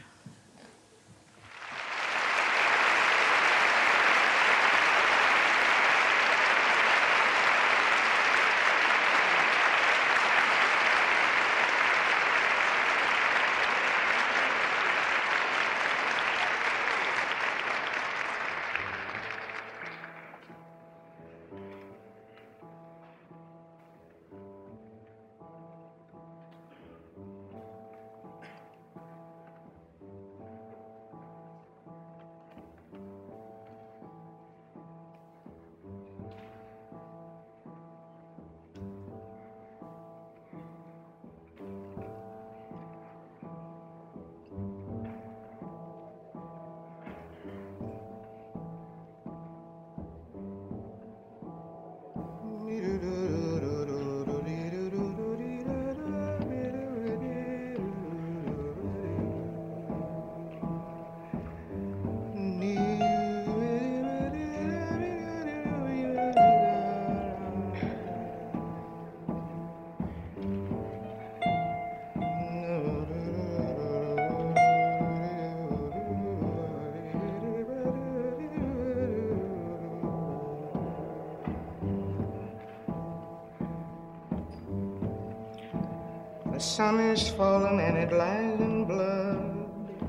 The sun is falling and it lies in blood.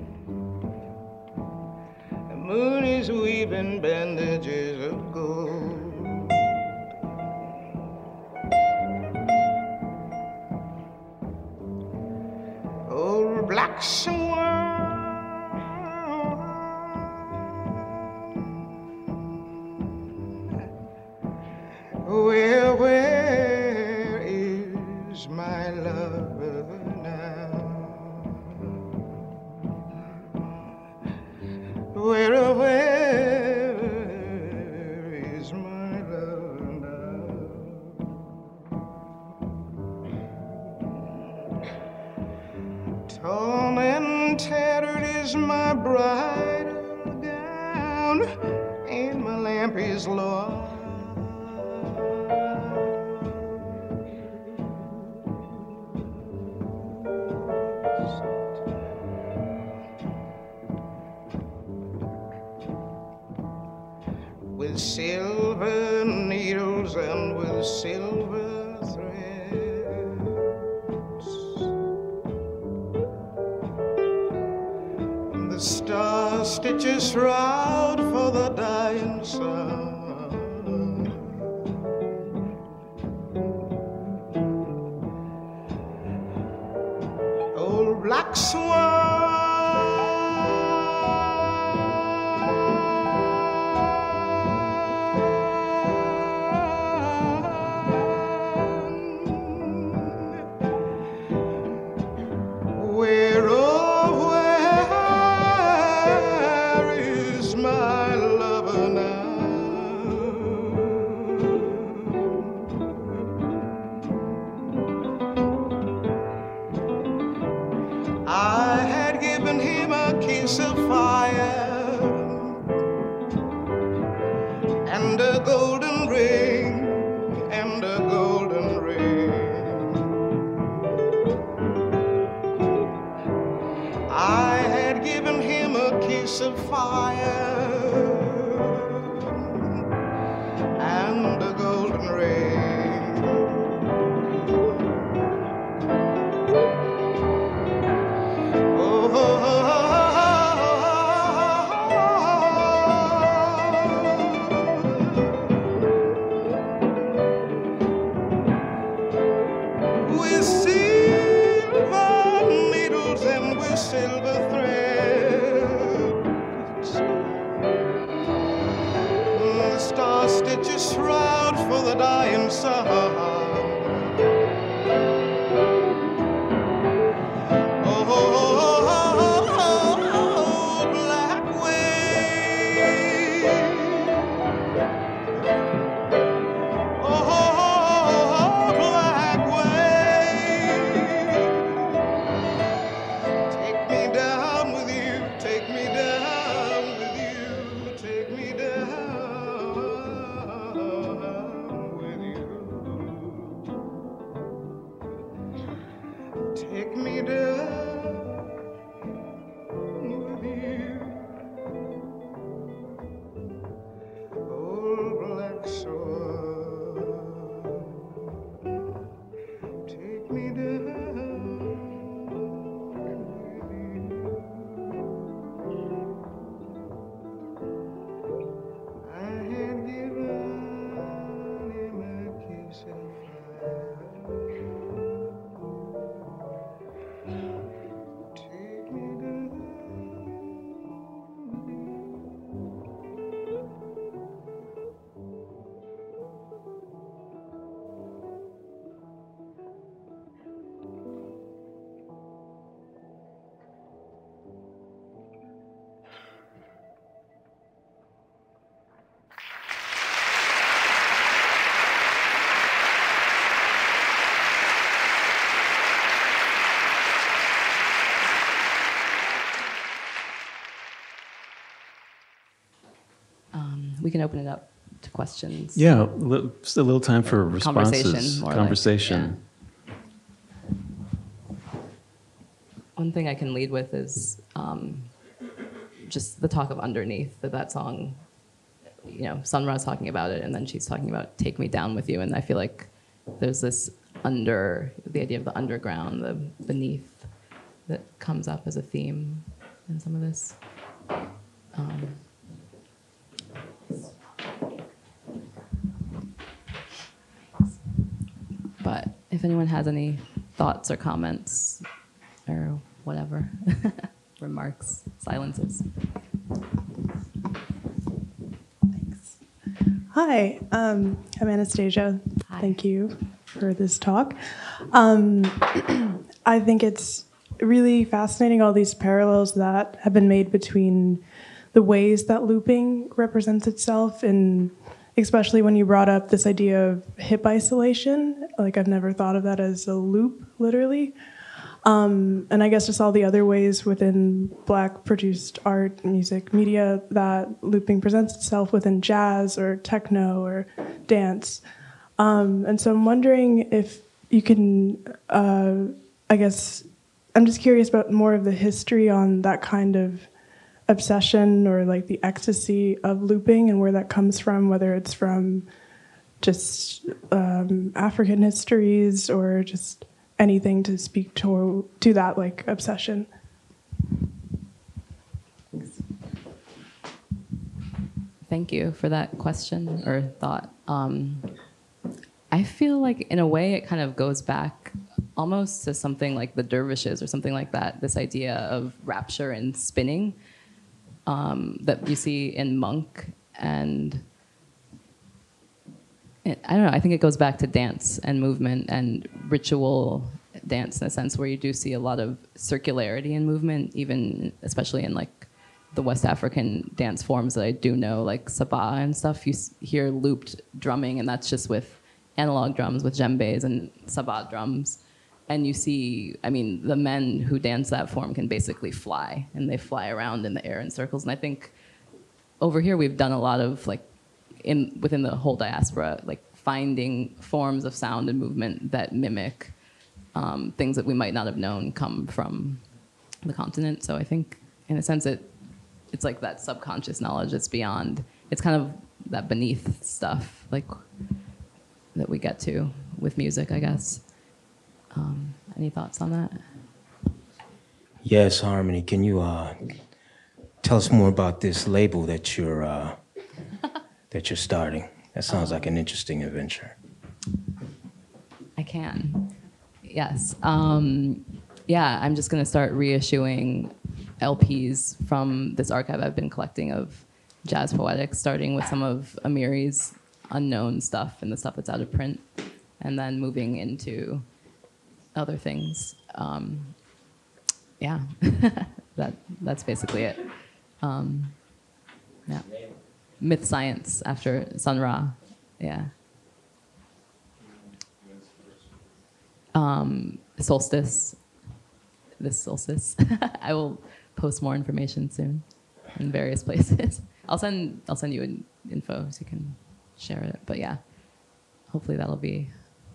The moon is weaving bandages of gold. Old black swan, where, where is my love? Where, oh, where is my love now? Torn and tattered is my bridal gown, and my lamp is lost. With silver needles and with silver threads, and the star stitches shroud for the dying sun. Old black swan, where, oh, where is my lover now? I had given him a kiss of fire and a golden ring, and a golden ring. I had given him a kiss of fire and a golden ring. richest shroud for the dying sun. Oh, oh, oh, oh, black wave. Oh, black wave. Take me down with you, take me down with you, take me down with you. Take me down with you. Old black soil. Take me down with you. I had given him a kiss of fire. Take me down. Um, we can open it up to questions. Yeah, a little- just a little time for responses. Conversation, more like, Conversation. One thing I can lead with is um, just the talk of underneath, that that song, you know, Sunra's talking about it, and then she's talking about take me down with you, and I feel like there's this under, the idea of the underground, the beneath, that comes up as a theme in some of this. Um, but if anyone has any thoughts or comments or whatever, remarks, silences. Hi, um, I'm Anastasia. Hi. Thank you for this talk. Um, I think it's really fascinating, all these parallels that have been made between the ways that looping represents itself, and especially when you brought up this idea of hip isolation. Like, I've never thought of that as a loop, literally. Um, and I guess just all the other ways within Black-produced art, music, media that looping presents itself within jazz or techno or dance. Um, and so I'm wondering if you can, uh, I guess, I'm just curious about more of the history on that kind of obsession or like the ecstasy of looping and where that comes from, whether it's from just um, African histories or just anything to speak to to that like obsession. Thank you for that question or thought. Um, I feel like in a way it kind of goes back almost to something like the dervishes or something like that, this idea of rapture and spinning um, that you see in Monk. And it, I don't know, I think it goes back to dance and movement and ritual dance in a sense where you do see a lot of circularity in movement, even especially in like the West African dance forms that I do know, like Sabah and stuff. You hear looped drumming, and that's just with analog drums, with djembes and Sabah drums. And you see, I mean, the men who dance that form can basically fly, and they fly around in the air in circles. And I think over here we've done a lot of like, in within the whole diaspora, like finding forms of sound and movement that mimic um, things that we might not have known come from the continent. So I think, in a sense, it it's like that subconscious knowledge that's beyond. It's kind of that beneath stuff, like that we get to with music, I guess. Um, any thoughts on that? Yes, Harmony. Can you uh, tell us more about this label that you're uh, that you're starting? That sounds um, like an interesting adventure. I can. Yes. Um, yeah, I'm just going to start reissuing L Ps from this archive I've been collecting of jazz poetics, starting with some of Amiri's unknown stuff and the stuff that's out of print, and then moving into other things. Um, yeah, that that's basically it. Um, yeah, myth science after Sun Ra. Yeah. Um, solstice. This solstice. I will post more information soon in various places. I'll send I'll send you an info so you can share it. But yeah, hopefully that'll be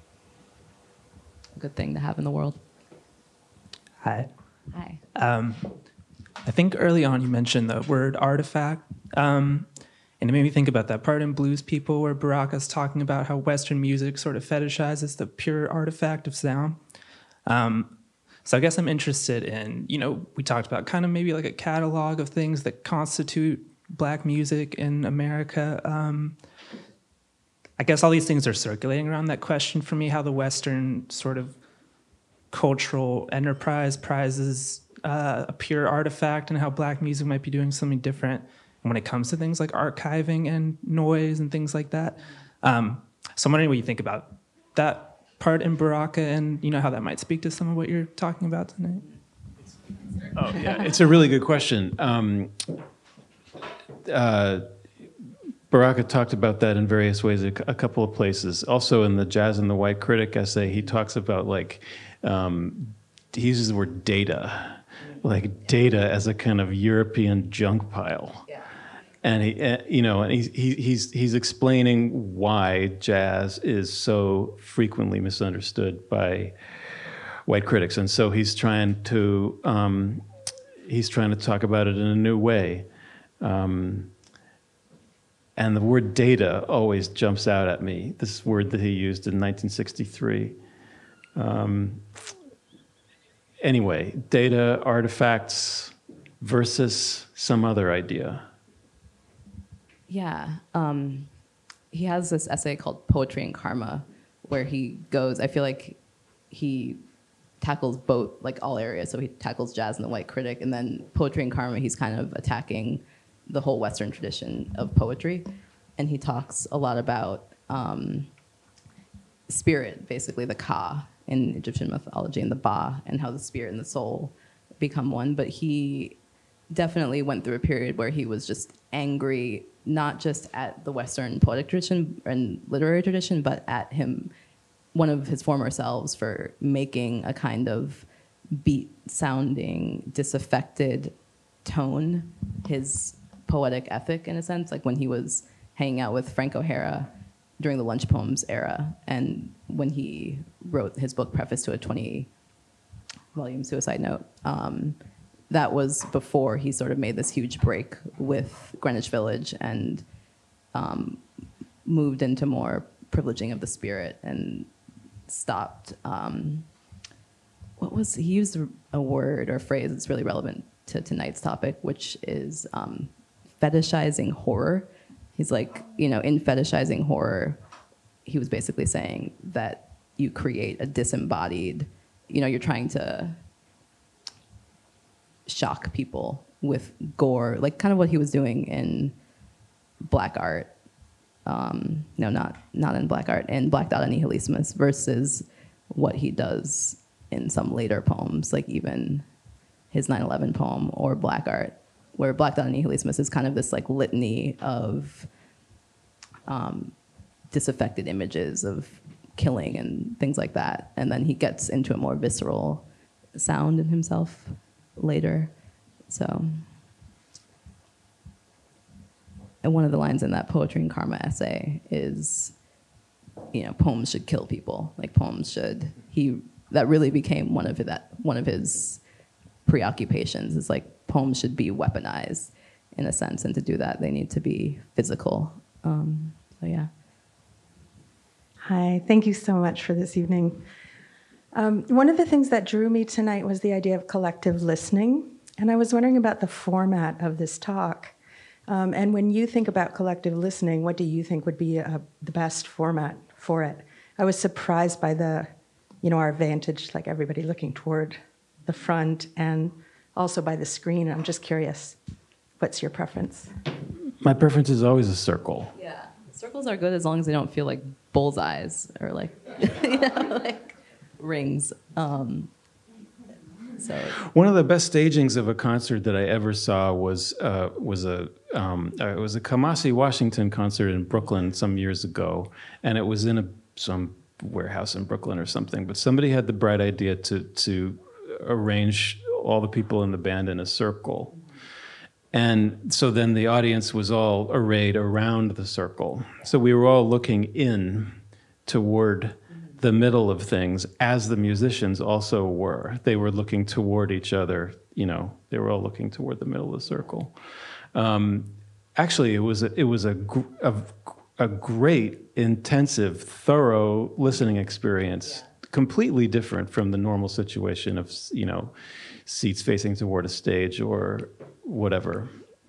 a good thing to have in the world. Hi. Hi. Um, I think early on you mentioned the word artifact, um, and it made me think about that part in Blues People where Baraka's talking about how Western music sort of fetishizes the pure artifact of sound. Um, so I guess I'm interested in, you know, we talked about kind of maybe like a catalog of things that constitute Black music in America. Um, I guess all these things are circulating around that question for me, how the Western sort of cultural enterprise prizes uh, a pure artifact and how Black music might be doing something different when it comes to things like archiving and noise and things like that. Um, so I'm wondering what you think about that part in Baraka and, you know, how that might speak to some of what you're talking about tonight. Oh, yeah, it's a really good question. Um, uh, Baraka talked about that in various ways, a, a couple of places. Also in the Jazz and the White Critic essay, he talks about like, um, he uses the word data, like data as a kind of European junk pile. Yeah. And he, uh, you know, and he's he, he's he's explaining why jazz is so frequently misunderstood by white critics, and so he's trying to um, he's trying to talk about it in a new way. Um, and the word data always jumps out at me. This word that he used in nineteen sixty-three. Um, anyway, data, artifacts versus some other idea. Yeah, um, he has this essay called Poetry and Karma, where he goes, I feel like he tackles both, like all areas. So he tackles jazz and the white critic, and then Poetry and Karma, he's kind of attacking the whole Western tradition of poetry. And he talks a lot about um, spirit, basically the Ka in Egyptian mythology, and the Ba, and how the spirit and the soul become one. But he definitely went through a period where he was just angry, not just at the Western poetic tradition and literary tradition, but at him, one of his former selves, for making a kind of beat-sounding, disaffected tone his poetic ethic, in a sense, like when he was hanging out with Frank O'Hara during the Lunch Poems era, and when he wrote his book Preface to a twenty-volume suicide note. Um, that was before he sort of made this huge break with Greenwich Village and um, moved into more privileging of the spirit and stopped. Um, what was, he used a word or phrase that's really relevant to tonight's topic, which is um, fetishizing horror. He's like, you know, in fetishizing horror, he was basically saying that you create a disembodied, you know, you're trying to shock people with gore, like kind of what he was doing in black art. Um, no, not not in black art, in Black Dada Nihilismus, versus what he does in some later poems, like even his nine eleven poem or Black Art, where Black Dada Nihilismus is kind of this like litany of um, disaffected images of killing and things like that. And then he gets into a more visceral sound in himself later. So, and one of the lines in that Poetry and Karma essay is, you know, poems should kill people. Like poems should, he, that really became one of that one of his preoccupations, is like poems should be weaponized in a sense, and to do that they need to be physical. Um, so yeah. Hi, thank you so much for this evening. Um, one of the things that drew me tonight was the idea of collective listening, and I was wondering about the format of this talk. Um, and when you think about collective listening, what do you think would be a, the best format for it? I was surprised by the, you know, our vantage, like everybody looking toward the front, and also by the screen. I'm just curious, what's your preference? My preference is always a circle. Yeah, Circles are good as long as they don't feel like bullseyes or like, you know, like rings. Um, so one of the best stagings of a concert that I ever saw was uh, was a um, uh, it was a Kamasi Washington concert in Brooklyn some years ago, and it was in a some warehouse in Brooklyn or something. But somebody had the bright idea to to arrange all the people in the band in a circle. And so then the audience was all arrayed around the circle. So we were all looking in toward the middle of things, as the musicians also were. They were looking toward each other, you know, they were all looking toward the middle of the circle. Um, actually, it was a, it was a, gr- a, a great, intensive, thorough listening experience, completely different from the normal situation of, you know, seats facing toward a stage or whatever.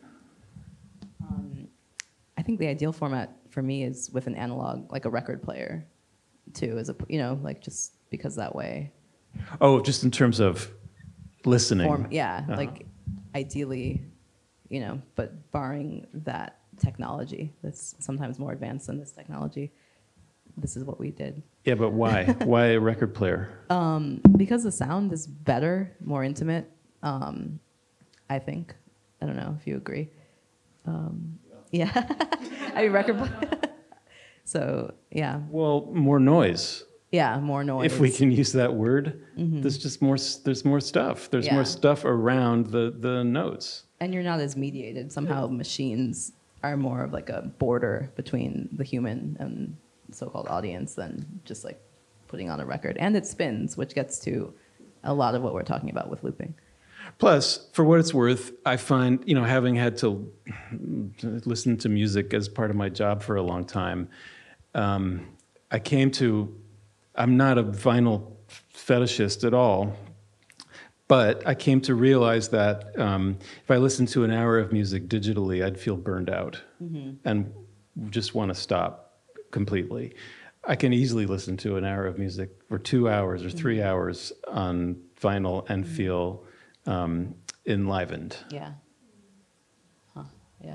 Um, I think the ideal format for me is with an analog, like a record player, too, as a, you know, like just because that way. Oh, just in terms of listening. Form, yeah, Uh-huh. like ideally, you know, but barring that technology that's sometimes more advanced than this technology, this is what we did. Yeah, but why? Why a record player? Um, because the sound is better, more intimate, um, I think. I don't know if you agree. Um, yeah, I mean, record player. So, yeah. Well, more noise. Yeah, more noise. If we can use that word, Mhm. there's just more. There's more stuff. There's Yeah. more stuff around the the notes. And you're not as mediated. Somehow machines are more of like a border between the human and so-called audience than just like putting on a record. And it spins, which gets to a lot of what we're talking about with looping. Plus, for what it's worth, I find, you know, having had to listen to music as part of my job for a long time, um, I came to, I'm not a vinyl fetishist at all, but I came to realize that um, if I listened to an hour of music digitally, I'd feel burned out Mhm. and just want to stop completely. I can easily listen to an hour of music or two hours or three Mhm. hours on vinyl and Mhm. feel um, enlivened. Yeah. Huh. Yeah.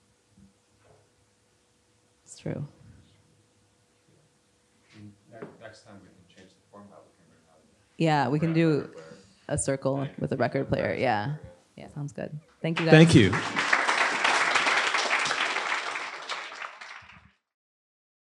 It's true. Next time we can change the format. We can learn how to. Yeah, we can do a circle with a record player. Yeah. Yeah, sounds good. Thank you guys. Thank you.